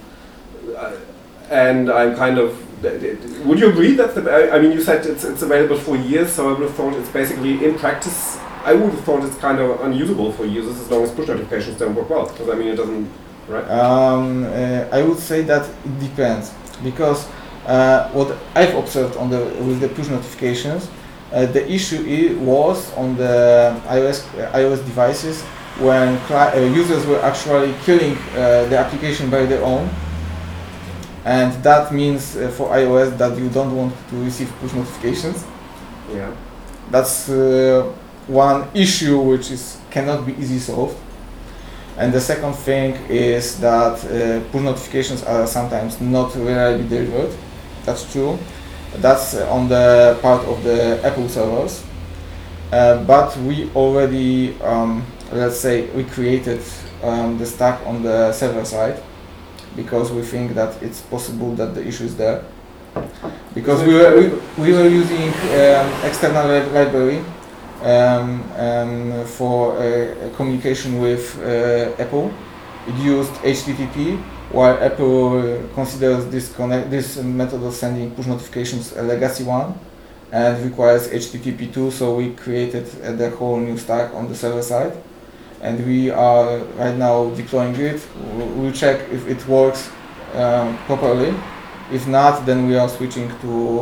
and I'm kind of. Would you agree that the, I mean, you said it's it's available for years, so I would have thought it's basically in practice. I would have thought it's kind of unusable for users as long as push notifications don't work well. Because I mean, it doesn't, right? Um, uh, I would say that it depends, because uh, what I've observed on the with the push notifications, uh, the issue I- was on the iOS uh, iOS devices when cli- uh, users were actually killing uh, the application by their own. And that means uh, for iOS that you don't want to receive push notifications. Yeah. That's uh, one issue which is cannot be easily solved. And the second thing is that uh, push notifications are sometimes not reliably delivered. That's true. That's uh, on the part of the Apple servers. Uh, but we already, um, let's say, we created um, the stack on the server side, because we think that it's possible that the issue is there. Because we were, we, we were using um, external li- library um, um, for uh, communication with uh, Apple. It used H T T P, while Apple uh, considers this, connect, this method of sending push notifications a legacy one and requires H T T P two, so we created uh, the whole new stack on the server side. And we are right now deploying it. We'll check if it works um, properly. If not, then we are switching to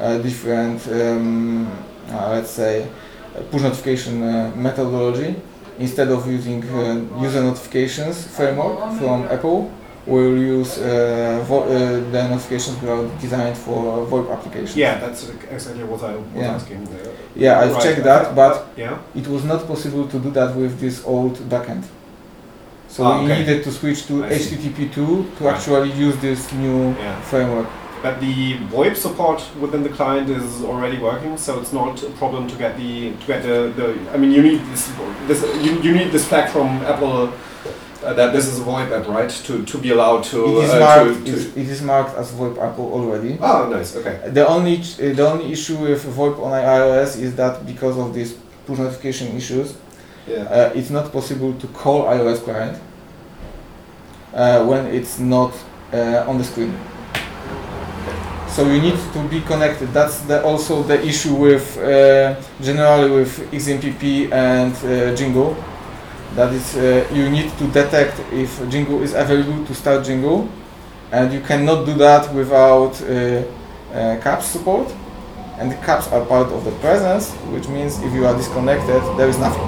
uh, different, um, uh, let's say, uh, push notification uh, methodology. Instead of using uh, user notifications framework from Apple, we'll use uh, vo- uh, the notifications that are designed for VoIP applications. Yeah, that's exactly what I was Yeah. asking. Uh, Yeah, I've right. checked that, but yeah. it was not possible to do that with this old backend. So Ah, we okay. needed to switch to I see. H T T P two to Right. actually use this new Yeah. framework. But the VoIP support within the client is already working, so it's not a problem to get the to get the, the I mean, you need this this you, you need this flag from Apple uh, that this is a VoIP app, right? To to be allowed to. It is uh, marked. to, to It is marked as VoIP Apple already. oh, nice. Okay. The only ch- uh, the only issue with VoIP on iOS is that because of these push notification issues, Yeah. uh, it's not possible to call iOS client uh, when it's not uh, on the screen. So you need to be connected. That's the, also the issue with uh, generally with X M P P and uh, Jingo. That is, uh, you need to detect if Jingo is available to start Jingo, and you cannot do that without uh, uh, CAPS support. And the CAPS are part of the presence, which means if you are disconnected, there is nothing.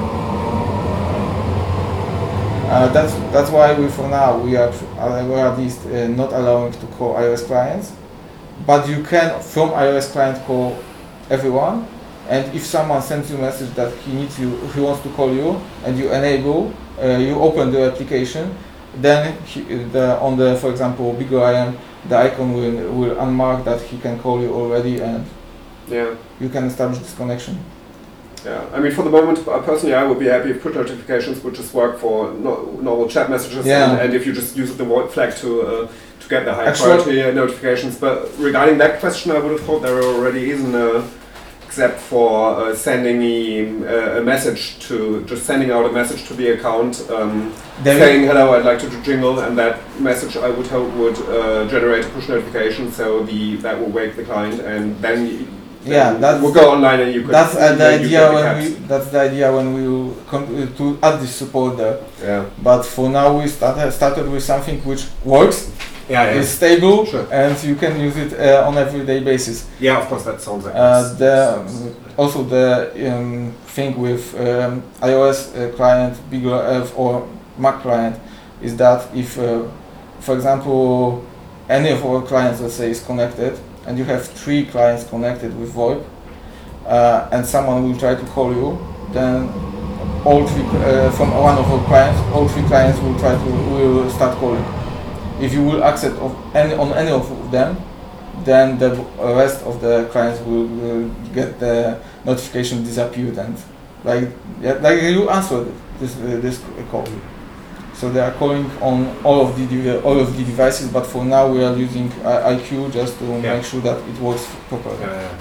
Uh, that's that's why we for now we are uh, we are at least uh, not allowing to call iOS clients. But you can, from iOS client, call everyone, and if someone sends you a message that he needs you, he wants to call you, and you enable, uh, you open the application, then he, the, on the, for example, BiggerIM, the icon will, will unmark that he can call you already, and Yeah. you can establish this connection. Yeah, I mean, for the moment, uh, personally, I would be happy if push notifications would just work for no, normal chat messages, Yeah. and, and if you just use the VoIP flag to uh, to get the high Actually- priority uh, notifications. But regarding that question, I would have thought there already isn't a except for uh, sending me uh, a message to just sending out a message to the account um, There saying hello, I'd like to do Jingle, and that message I would hope would uh, generate a push notification, so the that will wake the client, and then. y- Yeah, then that's we'll go online and you could. That's uh, the then you idea get the when caps. we. That's the idea when we will con- uh, to add this support there. Yeah. But for now, we started started with something which works, Yeah, yeah. is stable, Sure. and you can use it uh, on everyday basis. Yeah, of course, that sounds like Uh, this. the also the um, thing with um, iOS uh, client, BiggerEarth or Mac client is that if, uh, for example, any of our clients, let's say, is connected, and you have three clients connected with VoIP, uh, and someone will try to call you, then all three uh, from one of our clients, all three clients will try to will start calling. If you will accept of any on any of them, then the rest of the clients will, will get the notification disappeared, and like yeah, like you answered this uh, this call. So they are calling on all of the de- all of the devices, but for now we are using I- iQ just to Yeah. make sure that it works properly. Yeah, yeah.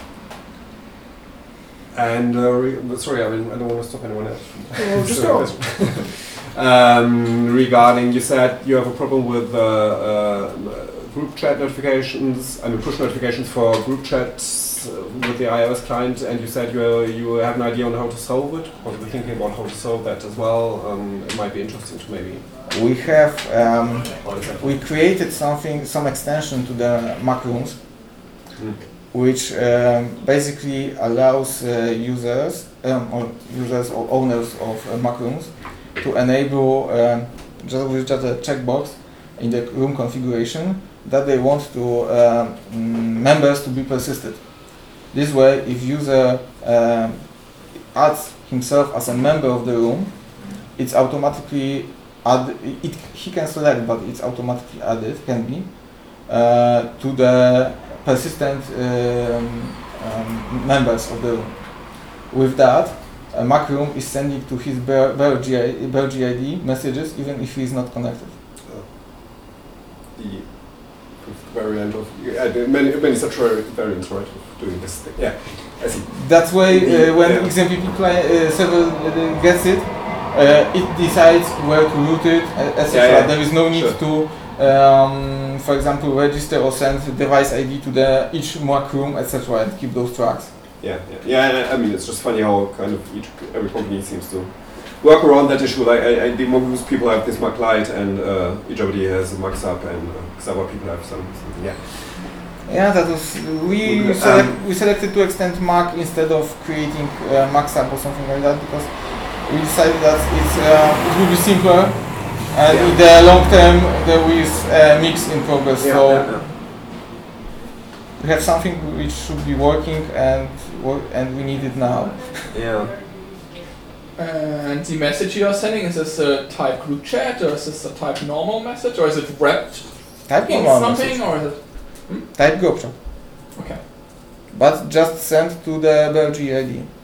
And uh, re- sorry, I mean, I don't want to stop anyone else. Well, just So- go. um, regarding, you said you have a problem with uh, uh, group chat notifications, I mean push notifications for group chats uh, with the iOS client, and you said you you have an idea on how to solve it. Or we're thinking about how to solve that as well. Um, it might be interesting to maybe. We have um, Or is that- we created something some extension to the Mac rooms, Mm. which um, basically allows uh, users um, or users or owners of uh, Mac rooms to enable um, just with just a checkbox in the room configuration that they want to um, mm, members to be persisted. This way, if user um, adds himself as a member of the room, it's automatically add. It, he can select, but it's automatically added. Can be uh, to the persistent um, um, members of the room. With that, a Mac room is sending to his Bear, Bear, G I, Bear G I D messages even if he is not connected. The fifth variant of yeah, there are many many such vari- variants, right, of doing this thing. Yeah, I see. That way, uh, when Yeah. X M P P client uh, server uh, gets it, uh, it decides where to route it, et cetera. Yeah, yeah. There is no need Sure. to, um, for example, register or send device I D to the each Mac room, et cetera, and keep those tracks. Yeah, yeah, yeah. I mean, it's just funny how kind of each every company seems to work around that issue. Like, I, I, the most people have this Mac Lite, and uh, each everybody has a Mac Sub, and uh, some other people have some. Something. Yeah. Yeah, that was we Um, select, we selected to extend Mac instead of creating uh, MacSap or something like that because we decided that it's uh, it will be simpler and Yeah. in the long term there is a mix in progress. Yeah, so yeah, yeah. we have something which should be working and work, and we need it now. Yeah. And the message you are sending, is this a type group chat, or is this a type normal message, or is it wrapped Type in normal something, message. or is it... Type group chat. Okay. But just send to the B L G I D.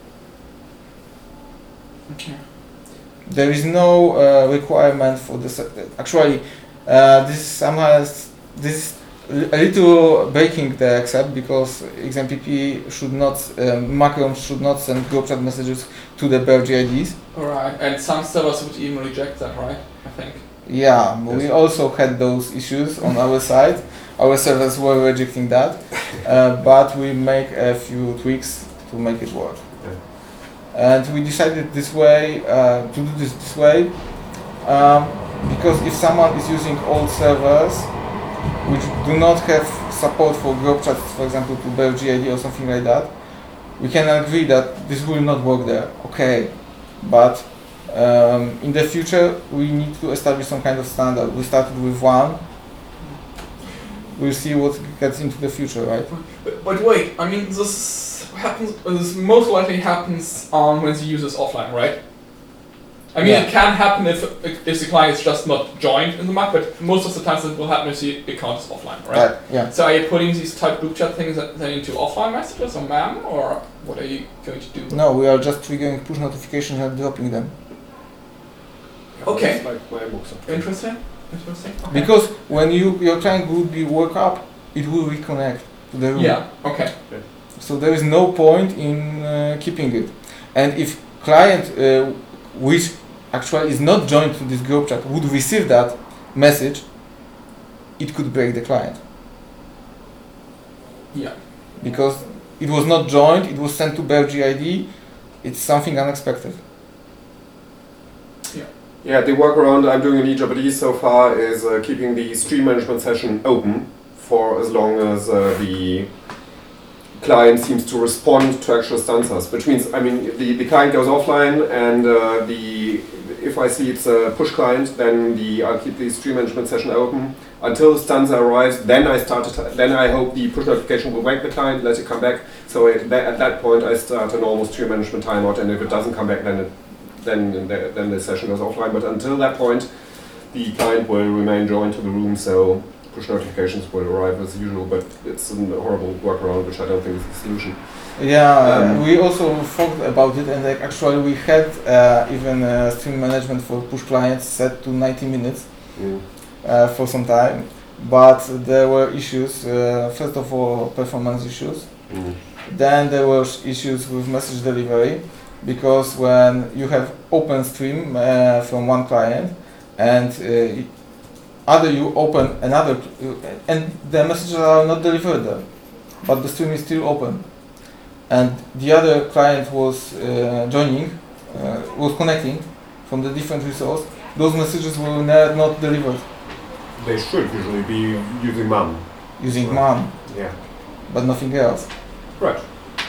Okay. There is no uh, requirement for this. Actually, uh, this somehow is, this is a little breaking the accept because X M P P should not, um, Macron should not send group chat messages to the B L G I Ds. Alright, and some servers would even reject that, right? I think. Yeah, we Yes. also had those issues on our side. Our servers were rejecting that, uh, but we make a few tweaks to make it work. And we decided this way, uh, to do this this way, um, because if someone is using old servers which do not have support for group chats, for example, to B L G I D or something like that, we can agree that this will not work there. Okay, but um, in the future we need to establish some kind of standard. We started with one. We'll see what gets into the future, right? But, but wait, I mean, this happens, this most likely happens um, when the user is offline, right? I mean, Yeah. it can happen if, if the client is just not joined in the Mac, but most of the times it will happen if the account is offline, right? Yeah. So are you putting these type group chat things then into offline messages or M A M, or what are you going to do? No, we are just triggering push notifications and dropping them. Okay. It's like my books are- Interesting. Interesting. Okay. Because when you your client would be woke up, it will reconnect to the room. Yeah. Okay. So there is no point in uh, keeping it. And if client, uh, which actually is not joined to this group chat, would receive that message, it could break the client. Yeah. Because it was not joined, it was sent to B L G I D, it's something unexpected. Yeah, the workaround I'm doing in eJobbity so far is uh, keeping the stream management session open for as long as uh, the client seems to respond to actual stanzas. Which means, I mean, the, the client goes offline, and uh, the if I see it's a push client, then the I'll keep the stream management session open until the stanza arrives. Then I start. To then I hope the push notification will wake the client, let it come back. So at that, at that point, I start a normal stream management timeout, and if it doesn't come back, then it then the, then the session goes offline. But until that point, the client will remain joined to the room, so push notifications will arrive as usual. But it's a horrible workaround, which I don't think is the solution. Yeah, Um, uh, we also thought about it, and like, actually we had uh, even uh, stream management for push clients set to ninety minutes Mm. uh, for some time, but there were issues. Uh, first of all, performance issues. Mm. Then there were issues with message delivery, because when you have open stream uh, from one client and uh, other you open another uh, and the messages are not delivered there, but the stream is still open, and the other client was uh, joining, uh, was connecting from the different resource, those messages were ne- not delivered They should usually be using M A M. using Right. M A M, Yeah. but nothing else. Right.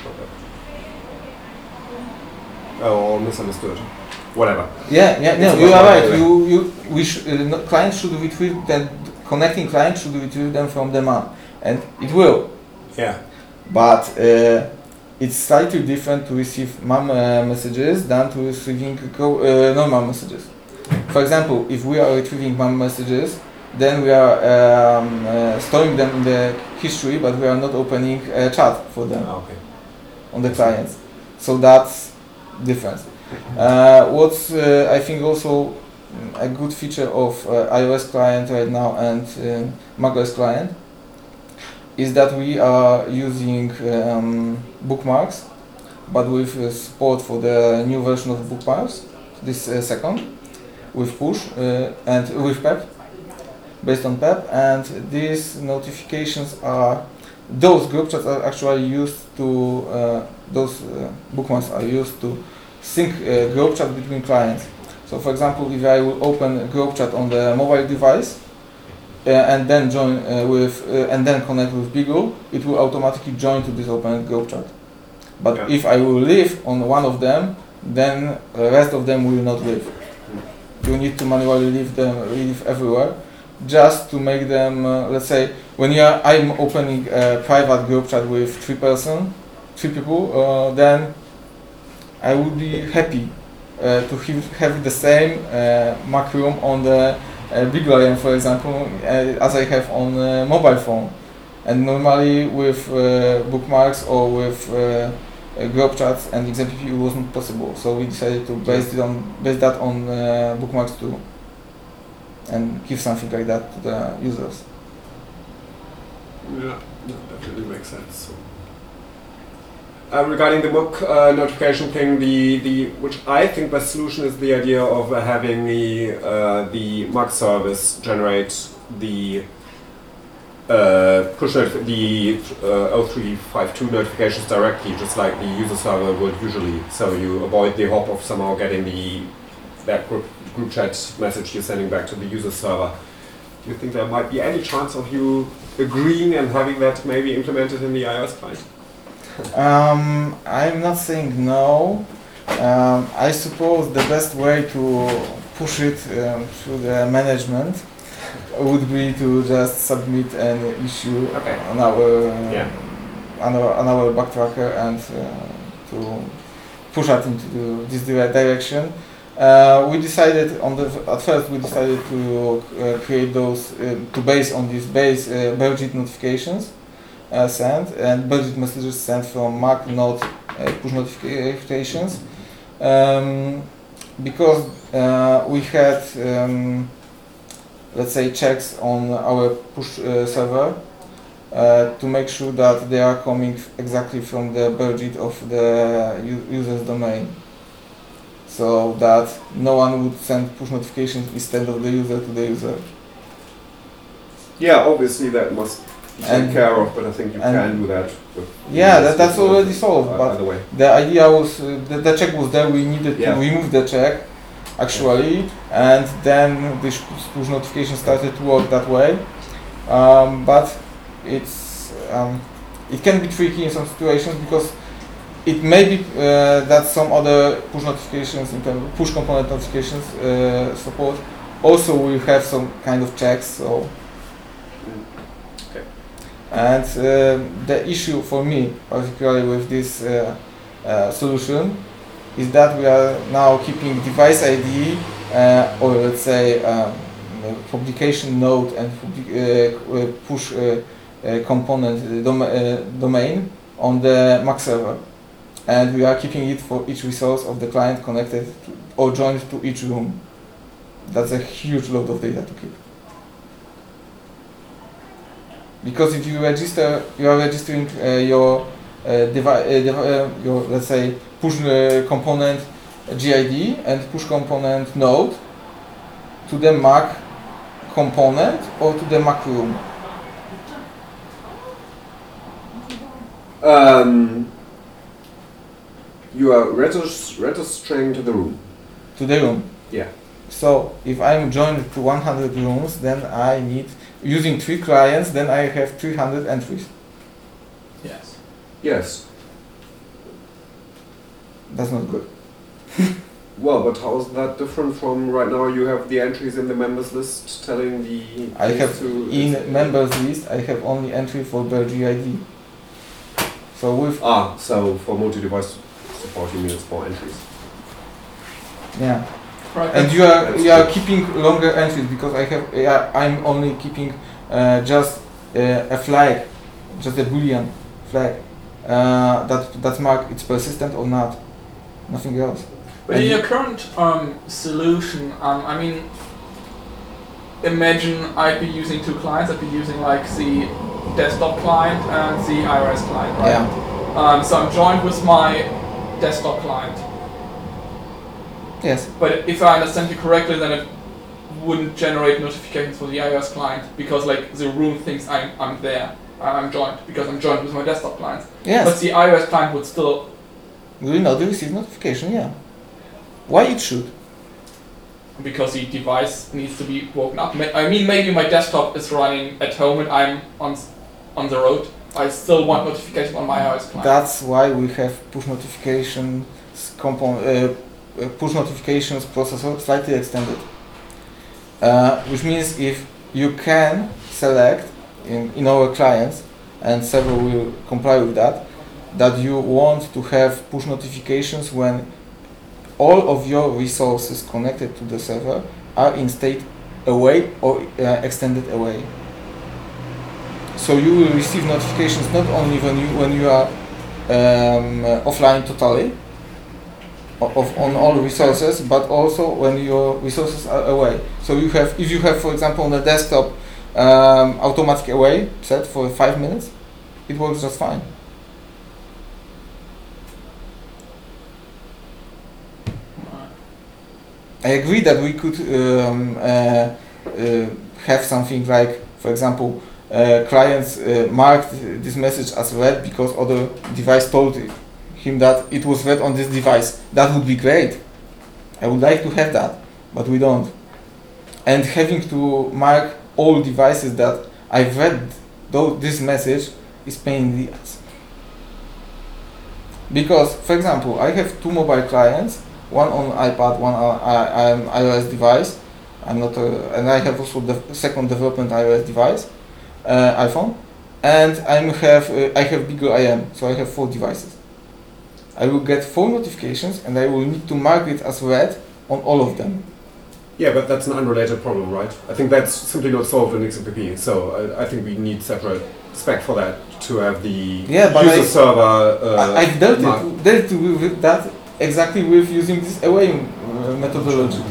Oh, or misunderstood. Whatever. Yeah, yeah, no, It's you about are right. anyway. You, you, we sh- uh, no, client should retrieve that connecting client should retrieve them from the M A M, and it will. Yeah. But uh, it's slightly different to receive M A M uh, messages than to receiving go- uh, normal messages. For example, if we are retrieving M A M messages, then we are um, uh, storing them in the history, but we are not opening a chat for them Ah, okay. on the clients. So that's different. Uh, what's uh, I think also a good feature of uh, iOS client right now and uh, macOS client is that we are using um, bookmarks, but with uh, support for the new version of bookmarks, this uh, second, with push uh, and with P E P, based on P E P, and these notifications are, those group chats are actually used to, uh, those uh, bookmarks are used to sync uh, group chat between clients. So for example, if I will open a group chat on the mobile device, uh, and then join uh, with uh, and then connect with Beagle, it will automatically join to this open group chat. But Yeah. if I will leave on one of them, then the rest of them will not live. You need to manually leave them leave everywhere, just to make them. Uh, let's say when you are, I'm opening a private group chat with three person, three people, uh, then I would be happy uh, to have, have the same uh, Mac room on the uh, Big Lion, for example, uh, as I have on uh, mobile phone. And normally with uh, bookmarks or with uh, uh, group chats and X M P P it wasn't possible. So we decided to base it on base that on uh, bookmarks too, and give something like that to the users. Yeah, no, definitely makes sense. Uh, regarding the book uh, notification thing, the, the which I think best solution is the idea of uh, having the uh, the M U X service generate the uh, push notif- the uh, oh three five two notifications directly, just like the user server would usually. So you avoid the hop of somehow getting the that group group chat message you're sending back to the user server. Do you think there might be any chance of you agreeing and having that maybe implemented in the iOS client? Um, I'm not saying no. Um, I suppose the best way to push it um, through the management would be to just submit an issue Okay. on our Yeah. on our on our backtracker and uh, to push it into this dire- direction. Uh, we decided on the at first we decided to uh, create those uh, to base on these base uh, Belgit notifications uh, sent and Belgit messages sent from Mac, not uh, push notifications, um, because uh, we had um, let's say checks on our push uh, server uh, to make sure that they are coming f- exactly from the Belgit of the u- user's domain, so that no one would send push notifications instead of the user to the user. Yeah, obviously that must be taken And- care of, but I think you and- can do that. With Yeah, that, that's already solved, uh, but either way. the idea was uh, the, the check was there. We needed Yeah. to remove the check actually, and then the sh- push notification started to work that way. Um, but it's um, it can be tricky in some situations because it may be uh, that some other push notifications, in terms of push component notifications uh, support, also will have some kind of checks. So. Okay. And uh, the issue for me, particularly with this uh, uh, solution, is that we are now keeping device I D uh, or let's say um, publication node and public, uh, push uh, uh, component uh, dom- uh, domain on the Mac server, and we are keeping it for each resource of the client connected to, or joined to each room. That's a huge load of data to keep. Because if you register, you are registering uh, your uh, devi- uh, devi- uh, your let's say push uh, component G I D and push component node to the Mac component or to the Mac room. Um, you are regis- registering to the room. To the room. Yeah. So if I'm joined to one hundred rooms, then I need using three clients. Then I have three hundred entries. Yes. Yes. That's not good. Well, but how is that different from right now? You have the entries in the members list telling the. I have to in members list. I have only entry for the G I D. So with Ah, so for multi-device support, you mean it's more entries. yeah. Right. And you are That's you are good. keeping longer entries because I have yeah, I'm only keeping uh, just uh, a flag, just a boolean flag uh, that that mark it's persistent or not, nothing else. But in your current um, solution, um, I mean, imagine I'd be using two clients. I'd be using like the desktop client and the iOS client, right? Yeah. Um, so I'm joined with my desktop client. Yes. But if I understand you correctly, then it wouldn't generate notifications for the iOS client because like the room thinks I'm I'm there. I'm joined because I'm joined with my desktop client. Yes. But the iOS client would still. Do you know the receive notification? Yeah. Why it should? because the device needs to be woken up. Ma- I mean, maybe my desktop is running at home and I'm on s- on the road. I still want notification on my iOS client. That's why we have push notifications component, uh, uh, push notifications processor slightly extended. Uh, which means if you can select in, in our clients, and several will comply with that, that you want to have push notifications when all of your resources connected to the server are in state away or uh, extended away. So you will receive notifications not only when you when you are um, uh, offline totally of, of on all resources, but also when your resources are away. So you have, if you have, for example, on the desktop um, automatic away set for five minutes, it works just fine. I agree that we could um, uh, uh, have something like, for example, uh, clients uh, marked this message as read because other device told him that it was read on this device. That would be great. I would like to have that, but we don't. And having to mark all devices that I've read though this message is pain in the ass. Because, for example, I have two mobile clients, one on iPad, one on I- an iOS device. I'm not, a, and I have also the second development iOS device, uh, iPhone, and I have uh, I have bigger I M, so I have four devices. I will get four notifications, and I will need to mark it as read on all of them. Yeah, but that's an unrelated problem, right? I think that's simply not solved in X M P P. So I, I think we need separate spec for that to have the Yeah, but user I- server. Uh, I, I've dealt, mark. it, dealt with that exactly with using this away uh, methodology.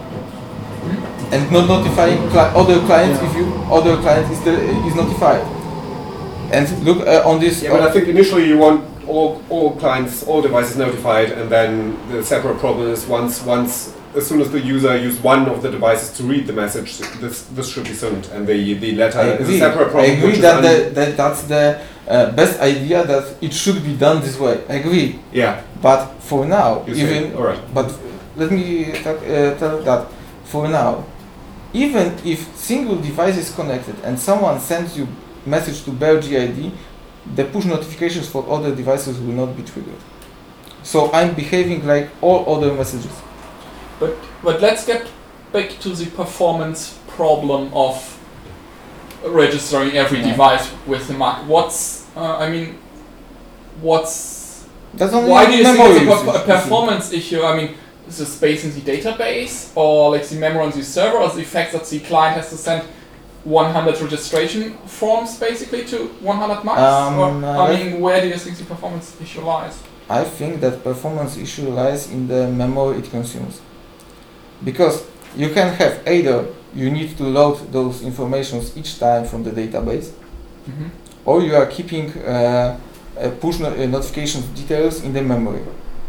And not notifying cli- other clients if you other client is the, is notified. And look uh, on this. Yeah, but I think initially you want all all clients, all devices notified, and then the separate problem is once once as soon as the user uses one of the devices to read the message, this this should be sent, and the the letter I is a agree. separate I problem. agree which is that, un- the, that that's the uh, best idea, that it should be done this way. I agree. yeah, But for now, you even say, all right. but let me talk, uh, tell that for now, even if single device is connected and someone sends you message to bear G I D, the push notifications for other devices will not be triggered. So I'm behaving like all other messages. But but let's get back to the performance problem of registering every Yeah. device with the mark. What's uh, I mean, what's That's only why do you think memory it's a, per- usage. a performance issue? I mean, is the space in the database, or like the memory on the server, or the fact that the client has to send one hundred registration forms basically to one hundred marks? Um, or, uh, I mean, where do you think the performance issue lies? I think that performance issue lies in the memory it consumes. Because you can have either you need to load those informations each time from the database, Mm-hmm. or you are keeping uh, uh, push no- uh, notifications details in the memory.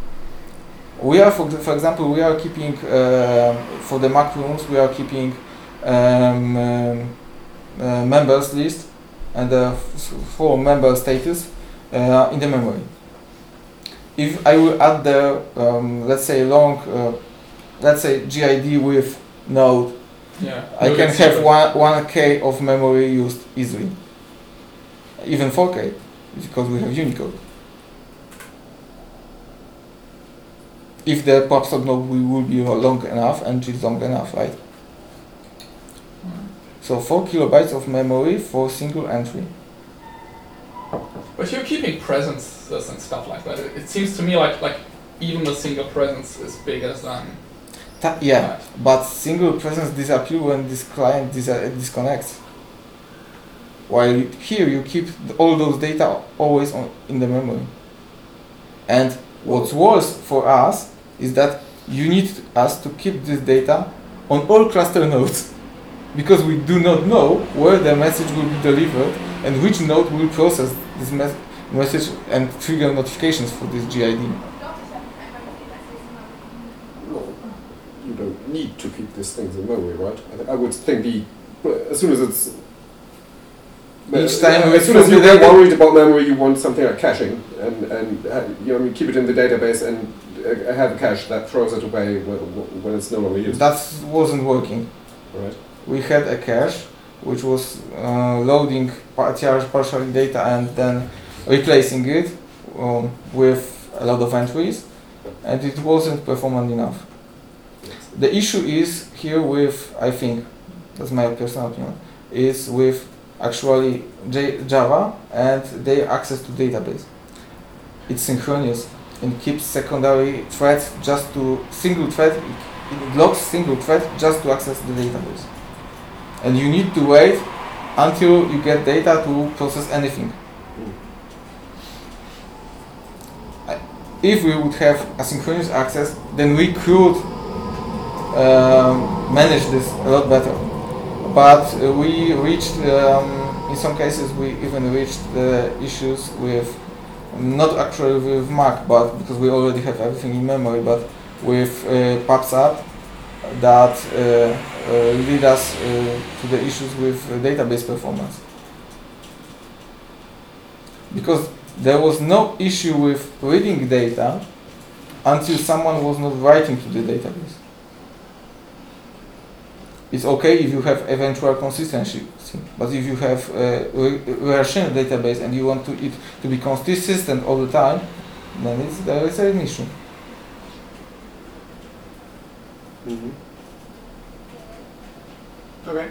We are, for, for example, we are keeping uh, for the Mac rooms, we are keeping um, um, uh, members list and the f- full member status uh, in the memory. If I will add the um, let's say long, uh, let's say G I D with node, Yeah. I No, can it's have zero. one one k of memory used easily. Even four k, because we have Unicode. If the PubSub node will will be long enough and it's long enough, right? So four kilobytes of memory for single entry. But you're keeping presences and stuff like that. It, it seems to me like like even a single presence is bigger than Ta- yeah, that. but single presence disappear when this client dis- uh, disconnects. While you- here you keep th- all those data always on in the memory. And what's worse for us is that you need us to keep this data on all cluster nodes, because we do not know where the message will be delivered and which node will process this mes- message and trigger notifications for this G I D. Well, you don't need to keep these things in memory, right? I, th- I would think the as soon as it's Each time uh, we as soon as from you the get data- worried about memory, you want something like caching, and and uh, you know, I mean, keep it in the database and uh, have a cache that throws it away when, when it's no longer used. That wasn't working. Right. We had a cache which was uh, loading partial, partially data and then replacing it um, with a lot of entries, and it wasn't performant enough. The issue is here with, I think, that's my personal opinion, is with actually J- Java and their access to database. It's synchronous and keeps secondary threads just to single thread, it blocks single thread just to access the database. And you need to wait until you get data to process anything. If we would have asynchronous access, then we could um, manage this a lot better. But uh, we reached, um, in some cases, we even reached the issues with, not actually with Mac, but because we already have everything in memory, but with uh, PubSub that uh, uh, lead us uh, to the issues with uh, database performance. Because there was no issue with reading data until someone was not writing to the database. It's okay if you have eventual consistency, but if you have a relational database and you want to it to be consistent all the time, then it's, there is an issue. Mm-hmm. Okay.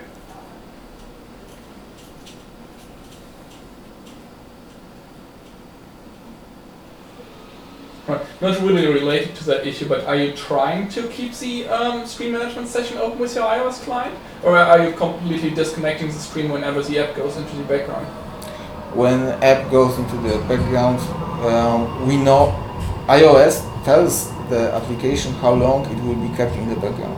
Right. Not really related to that issue, but are you trying to keep the um, stream management session open with your iOS client? Or are you completely disconnecting the stream whenever the app goes into the background? When app goes into the background, um, we know iOS tells the application how long it will be kept in the background.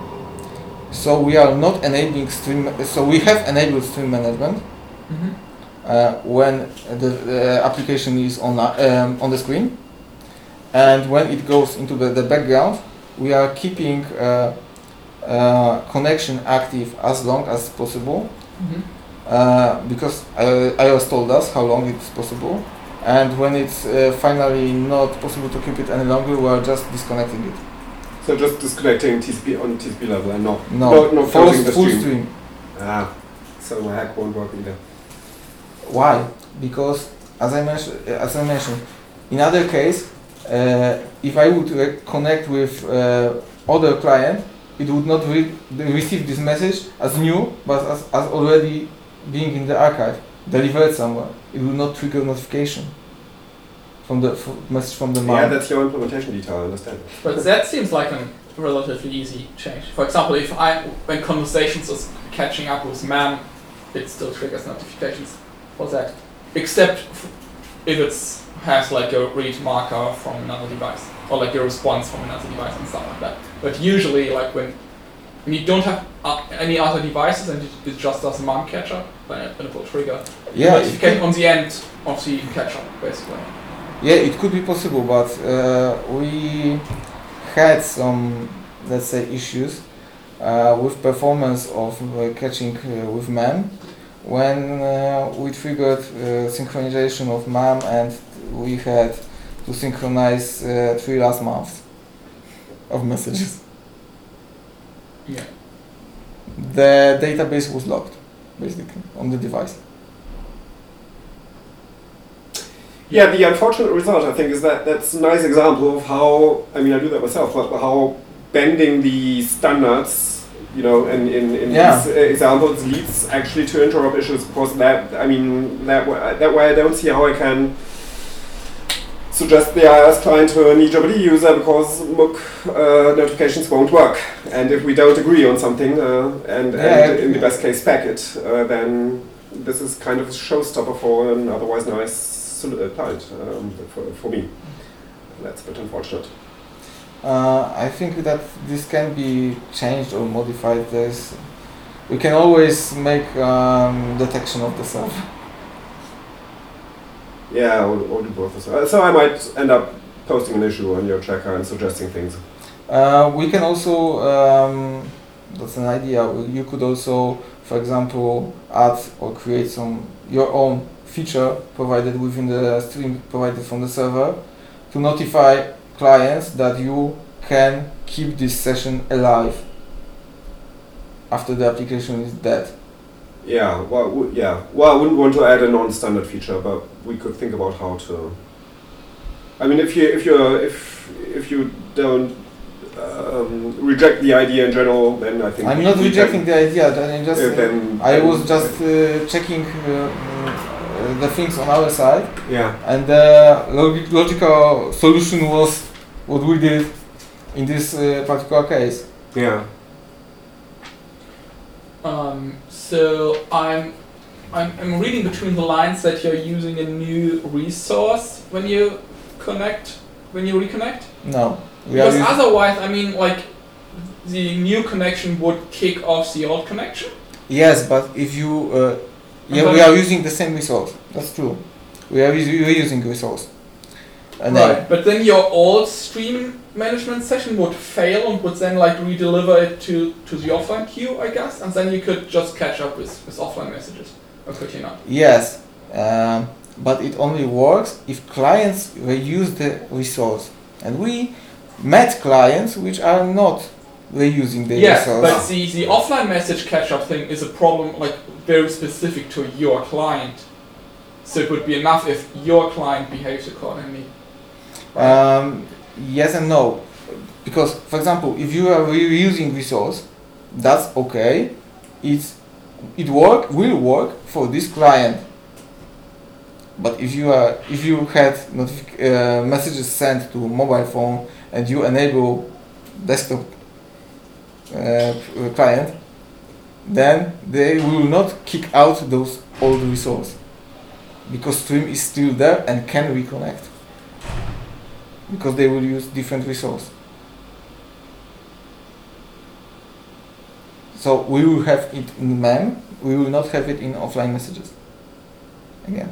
So we are not enabling stream, so we have enabled stream management Mm-hmm. uh, when the, the application is on, um, on the screen. And when it goes into the, the background, we are keeping uh, uh, connection active as long as possible, Mm-hmm. uh, because uh, iOS told us how long it's possible. And when it's uh, finally not possible to keep it any longer, we are just disconnecting it. So just disconnecting T C P on T C P level and not No, not, not full, closing the full stream. stream. Ah, so my hack won't work either. Why? Because as I mentioned, as I mentioned, in other case, uh, if I would re- connect with uh, other client, it would not re- receive this message as new, but as, as already being in the archive, delivered somewhere. It will not trigger notification from the f- message from the Yeah, man. that's your implementation detail, I understand. But that seems like a relatively easy change. For example, if I, when conversations is catching up with man, it still triggers notifications for that. Except f- if it's has like a read marker from another device, or like a response from another device and stuff like that. But usually, like when, when you don't have uh, any other devices and it, it just does a man catcher, then it, it will trigger Yeah, it notification could, on the end of the catcher, basically. yeah, it could be possible, but uh, we had some, let's say, issues uh, with performance of uh, catching uh, with man when uh, we triggered uh, synchronization of M A M and we had to synchronize uh, three last months of messages. Yeah. The database was locked, basically, on the device. Yeah, the unfortunate result, I think, is that that's a nice example of how, I mean, I do that myself, but how bending the standards, you know, in, in, in Yeah. these uh, examples leads actually to interop issues, because that, I mean, that, wa- that way I don't see how I can suggest the iOS client to an E J B user because M O C uh, notifications won't work. And if we don't agree on something, uh, and, Yeah. and in the best case spec it, uh, then this is kind of a showstopper for an otherwise nice sol- uh, client um, for, for me. That's a bit unfortunate. Uh, I think that this can be changed or modified. There's, we can always make um, detection of the server. Yeah, or, or do both. as well. So I might end up posting an issue on your tracker and suggesting things. Uh, we can also, um, that's an idea, you could also, for example, add or create some your own feature provided within the stream provided from the server to notify clients that you can keep this session alive after the application is dead. Yeah, well, w- yeah. Well, I wouldn't want to add a non-standard feature, but we could think about how to. I mean, if you if you if if you don't um, reject the idea in general, then I think I'm we- not we rejecting can, the idea. That I'm just. uh, uh, then, I then- was just uh, checking uh, uh, the things on our side, yeah. and the log- logical solution was what we did in this uh, particular case. Yeah. Um, so I'm, I'm I'm reading between the lines that you're using a new resource when you connect, when you reconnect. No, we are Because us- otherwise, I mean, like the new connection would kick off the old connection. yes, but if you uh, yeah, But- we are using the same resource. That's true. We are us- reusing resource. And then- Right. But then your old stream management session would fail and would then like re-deliver it to, to the offline queue, I guess, and then you could just catch up with, with offline messages. Or could you not? Yes, um, but it only works if clients reuse the resource, and we met clients which are not reusing the Yes, resource. but the, the offline message catch-up thing is a problem like very specific to your client. So it would be enough if your client behaves accordingly. Um, yes and no, because for example, if you are reusing resource, that's okay. It's it work will work for this client. But if you are if you had notific- uh, messages sent to mobile phone and you enable desktop uh, client, then they will not kick out those old resource because stream is still there and can reconnect. Because they will use different resource. So we will have it in M E M, we will not have it in offline messages. Again.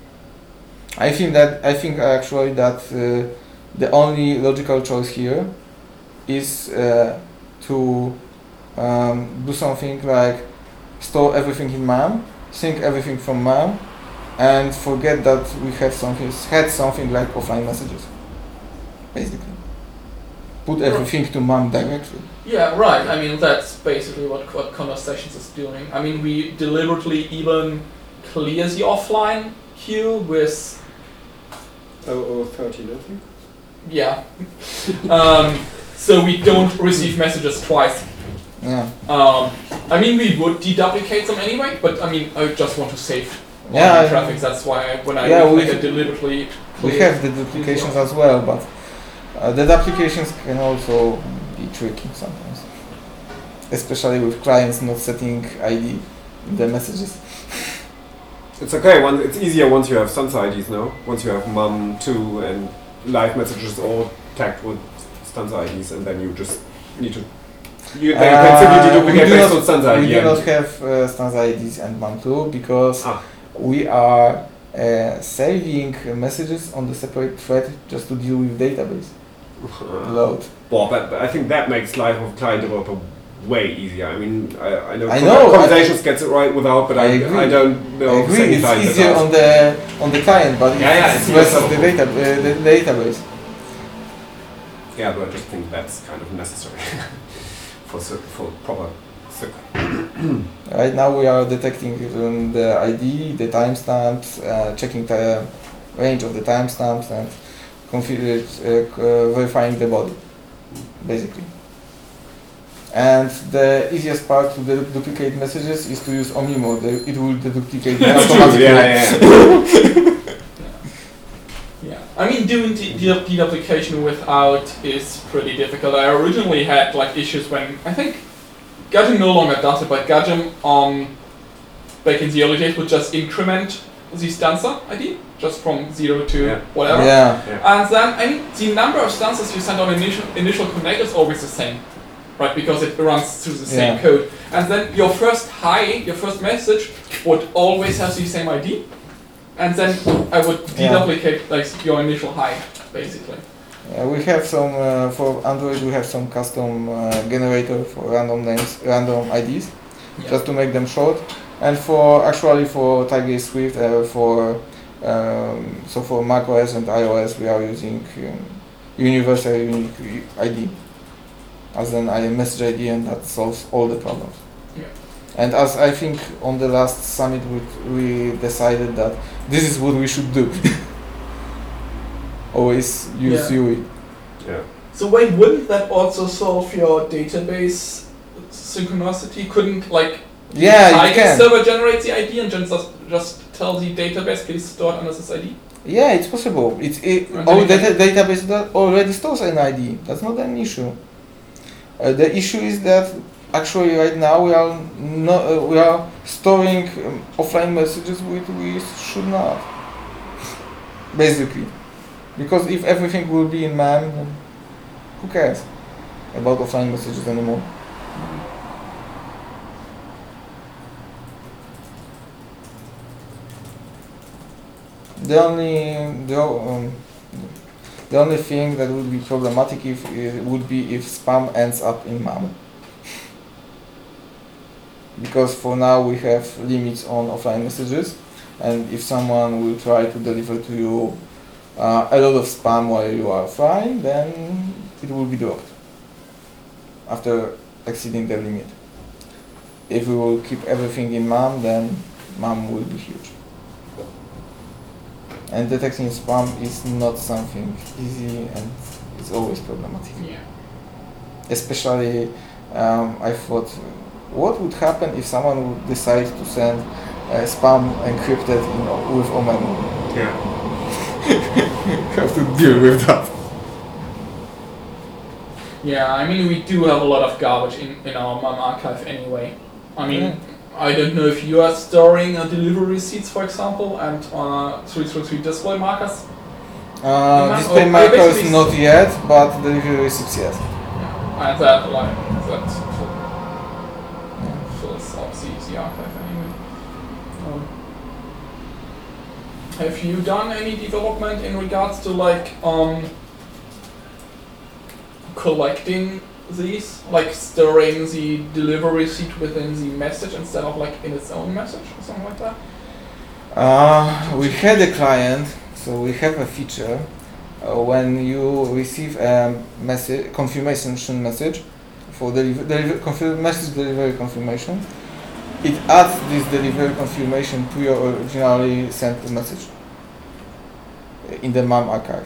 I think that I think actually that uh, the only logical choice here is uh, to um, do something like store everything in M E M, sync everything from M E M, and forget that we have something had something like offline messages. Basically, put everything to M E M directly. Yeah, right. I mean, that's basically what, what Conversations is doing. I mean, we deliberately even clear the offline queue with, Oh, oh, thirteen, I think. yeah. um, so we don't receive messages twice. Yeah, Um, I mean, we would deduplicate them anyway, but I mean, I just want to save Yeah, online I- traffic. That's why I, when I Yeah, make we- it deliberately we clear. have the duplications as well, but uh, the duplications can also be tricky sometimes, especially with clients not setting I D in the messages. It's okay. One, it's easier once you have stanza I Ds, no? Once you have M U M two and live messages all tagged with stanza I Ds, and then you just need to. You, then you can Uh, simply we deduplicate do based not- on stanza I We D. do and- not have uh, stanza I Ds and M A M two because Ah. we are uh, saving messages on the separate thread just to deal with database Uh, load. well, but, but I think that makes life of client developer way easier. I mean, I, I know, I Con- know, Conversations gets it right without, but I, I I, agree. don't know. I agree, second it's client that easier does. on the on the client, but Yeah, yeah, it's it's less more of the data uh, the database. Yeah, but I just think that's kind of necessary for cer- for proper. cir- Right now we are detecting um, the I D, the timestamps, uh, checking the range of the timestamps, and configure, uh, c- uh, verifying the body, basically. And the easiest part to de- duplicate messages is to use Omnimo. The, it will deduplicate them That's true. automatically. Yeah, yeah. Yeah, I mean, doing de- de- deduplication without is pretty difficult. I originally had like issues when I think Gajim no longer does it, but Gajim um, back in the early days would just increment the stanza I D just from zero to Yeah. whatever. Yeah. And then I mean, the number of stanzas you send on initial initial connect is always the same, right? Because it runs through the same Yeah. code. And then your first hi, your first message would always have the same I D. And then I would Yeah. deduplicate like your initial hi, basically. Uh, we have some uh, for Android. We have some custom uh, generator for random names, random I Ds, Yeah. just to make them short. And for actually for Tigris Swift, uh, for um, so for macOS and iOS, we are using um, universal unique I D as an I message I D, and that solves all the problems. Yeah. And as I think on the last summit we, we decided that this is what we should do. Always use Yeah. U I. Yeah. So wait, wouldn't that also solve your database synchronicity? Couldn't like Yeah, you Tiger can. server generate the I D and just just tell the database please store it under this I D? Yeah, it's possible. It's it, And our then you data, database that already stores an I D. That's not an issue. Uh, the issue is that actually right now we are no, uh, we are storing um, offline messages which we should not. Basically, because if everything will be in M A M, then who cares about offline messages anymore? The only the, um, the only thing that would be problematic if it would be if spam ends up in M A M. Because for now we have limits on offline messages, and if someone will try to deliver to you uh, a lot of spam while you are flying, then it will be dropped after exceeding the limit. If we will keep everything in M A M, then M A M will be huge. And detecting spam is not something easy, and it's always problematic. Yeah. Especially, um, I thought, what would happen if someone would decide to send uh, spam encrypted in, with Omen? Yeah. Have to deal with that. Yeah, I mean we do have a lot of garbage in, in our M A M archive anyway. I mean, Yeah. I don't know if you are storing uh, delivery receipts, for example, and uh, three three three display markers. Uh, Yeah, display or- or markers basically- not yet, but delivery receipts yes. And that, like, that fill- fills up the, the archive anyway. Um, have you done any development in regards to like um, collecting these, like storing the delivery receipt within the message instead of like in its own message or something like that? Uh, we had a client, so we have a feature uh, when you receive a message, confirmation message for deliver, deliver, confirm, message delivery confirmation, it adds this delivery confirmation to your originally sent message in the M A M archive.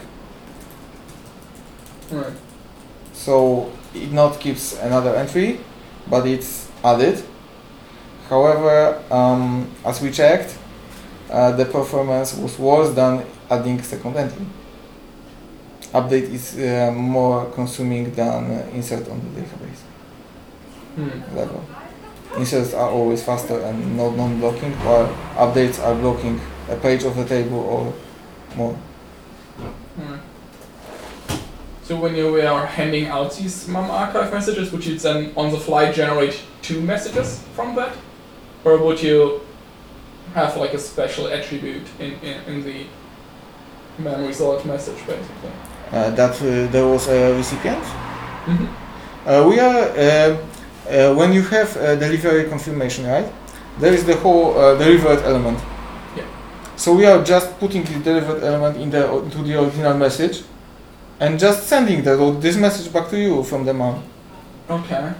Right. So it not keeps another entry, but it's added. However, um, as we checked, uh, the performance was worse than adding second entry. Update is uh, more consuming than uh, insert on the database Hmm. level. Inserts are always faster and not non-blocking, while updates are blocking a page of the table or more. Hmm. So when you were handing out these M A M archive messages, would you then on the fly generate two messages from that? Or would you have like a special attribute in, in, in the M A M result message basically? Uh, that uh, there was a recipient. Mm-hmm. Uh, we are uh, uh, when you have a delivery confirmation, right? There is the whole uh, delivered element. Yeah. So we are just putting the delivered element in the into the original message, and just sending that this message back to you from the M A M. Okay.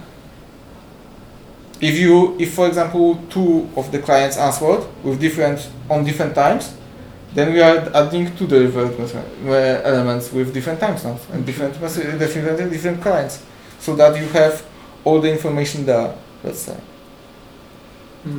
If you, if for example two of the clients answered with different on different times, then we are adding two delivered mes- uh, elements with different timestamps and different messa- different different clients, so that you have all the information there. Let's say. Hmm.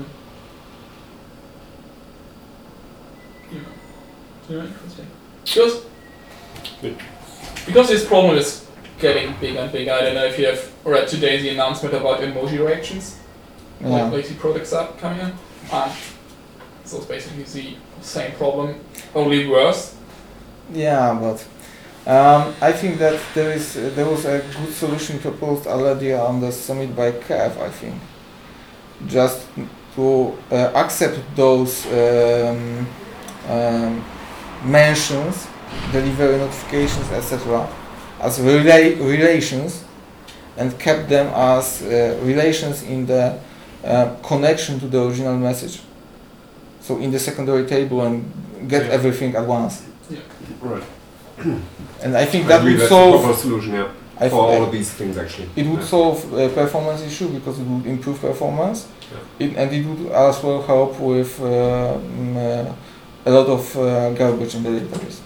Yeah. Yeah, interesting. Because Good. because this problem is getting bigger and bigger. I don't know if you have read today the announcement about emoji reactions. Yeah. Like, like the products are coming in. And so it's basically the same problem, only worse. Yeah, but um, I think that there is uh, there was a good solution proposed already on the summit by Kev, I think. Just to uh, accept those um, um, mentions, delivery notifications, et cetera, as rela- relations, and kept them as uh, relations in the uh, connection to the original message. So in the secondary table and get Yeah. everything at once. Right. And I think I that agree, would that's solve a proper solution, yeah, I for think all of these things actually. it would Yeah. solve a performance issue because it would improve performance, Yeah. it, and it would also help with uh, mm, uh, a lot of uh, garbage in the database.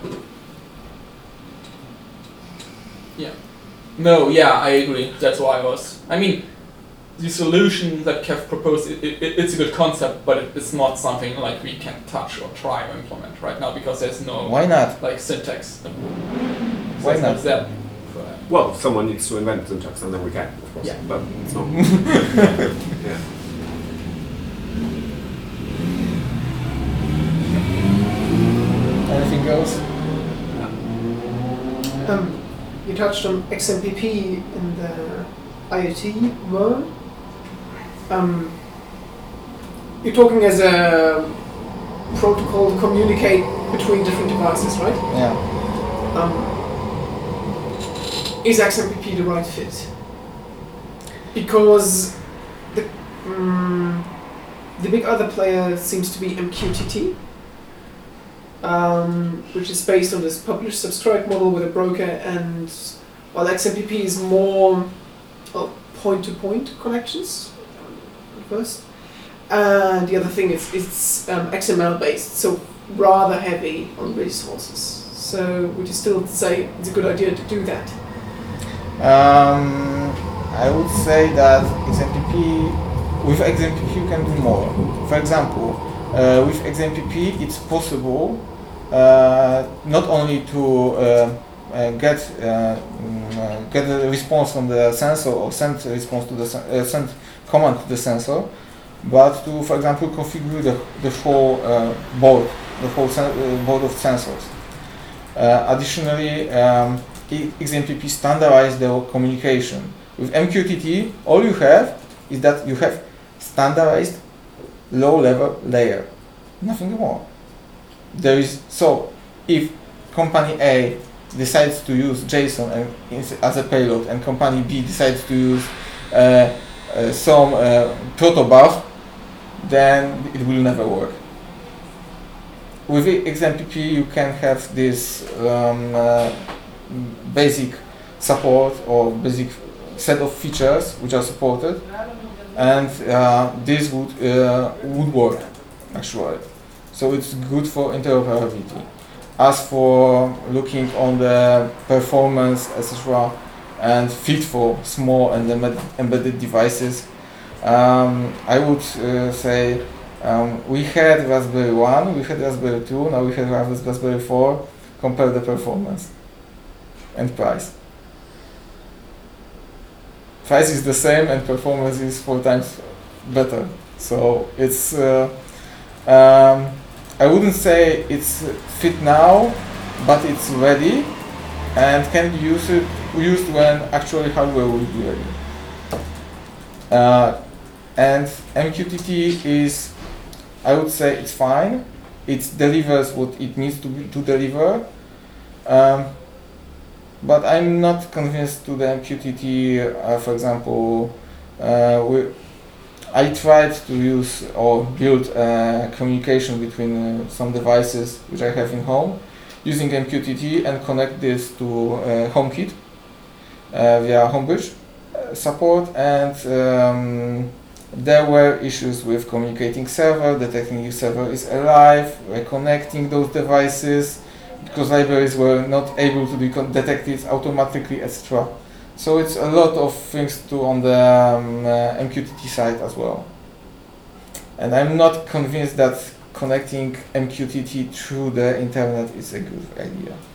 No, yeah, I agree. That's why I was. I mean, the solution that Kev proposed, it, it, it's a good concept, but it, it's not something like we can touch or try to implement right now because there's no Why not? like syntax. Why There's not? no Zep for that. Well, someone needs to invent syntax and then we can, of course. Yeah. But it's not. yeah. Anything else? Um, you touched on X M P P in the IoT world. Um, you're talking as a protocol to communicate between different devices, right? Yeah. Um, is X M P P the right fit? Because the um, the big other player seems to be M Q T T, um, which is based on this publish-subscribe model with a broker, and while X M P P is more uh, point-to-point connections um, first. And the other thing is it's um, X M L based, so rather heavy on resources. So would you still say it's a good idea to do that? Um, I would say that X M P P, with X M P P you can do more. For example, uh, with X M P P it's possible uh, not only to uh, uh, get uh, mm, uh, get a response from the sensor or send a response to the sen- uh, send command to the sensor, but to, for example, configure the, the whole uh, board, the whole sen- uh, board of sensors. Uh, additionally, um, X M P P standardize the communication. With M Q T T, all you have is that you have standardized low-level layer, nothing more. There is so if company A decides to use JSON and, as a payload, and company B decides to use uh, uh, some uh, protobuf, then it will never work. With X M P P you can have this um, uh, basic support or basic set of features which are supported, and uh, this would uh, would work actually. So it's good for interoperability. As for looking on the performance, et cetera, and fit for small and embed- embedded devices, um, I would uh, say um, we had Raspberry one, we had Raspberry two, now we have Raspberry four. Compare the performance and price. Price is the same and performance is four times better. So it's uh, um, I wouldn't say it's fit now, but it's ready and can be used used when actually hardware will be ready. Uh, and M Q T T is, I would say, it's fine. It delivers what it needs to be, to deliver. Um, but I'm not convinced to the M Q T T. Uh, for example, uh, we, I tried to use or build uh, communication between uh, some devices which I have in home using M Q T T and connect this to uh, HomeKit uh, via Homebridge uh, support, and um, there were issues with communicating server, detecting if server is alive, reconnecting those devices because libraries were not able to be con- detected automatically, et cetera. So it's a lot of things to on the um, uh, M Q T T side as well. And I'm not convinced that connecting M Q T T through the internet is a good idea.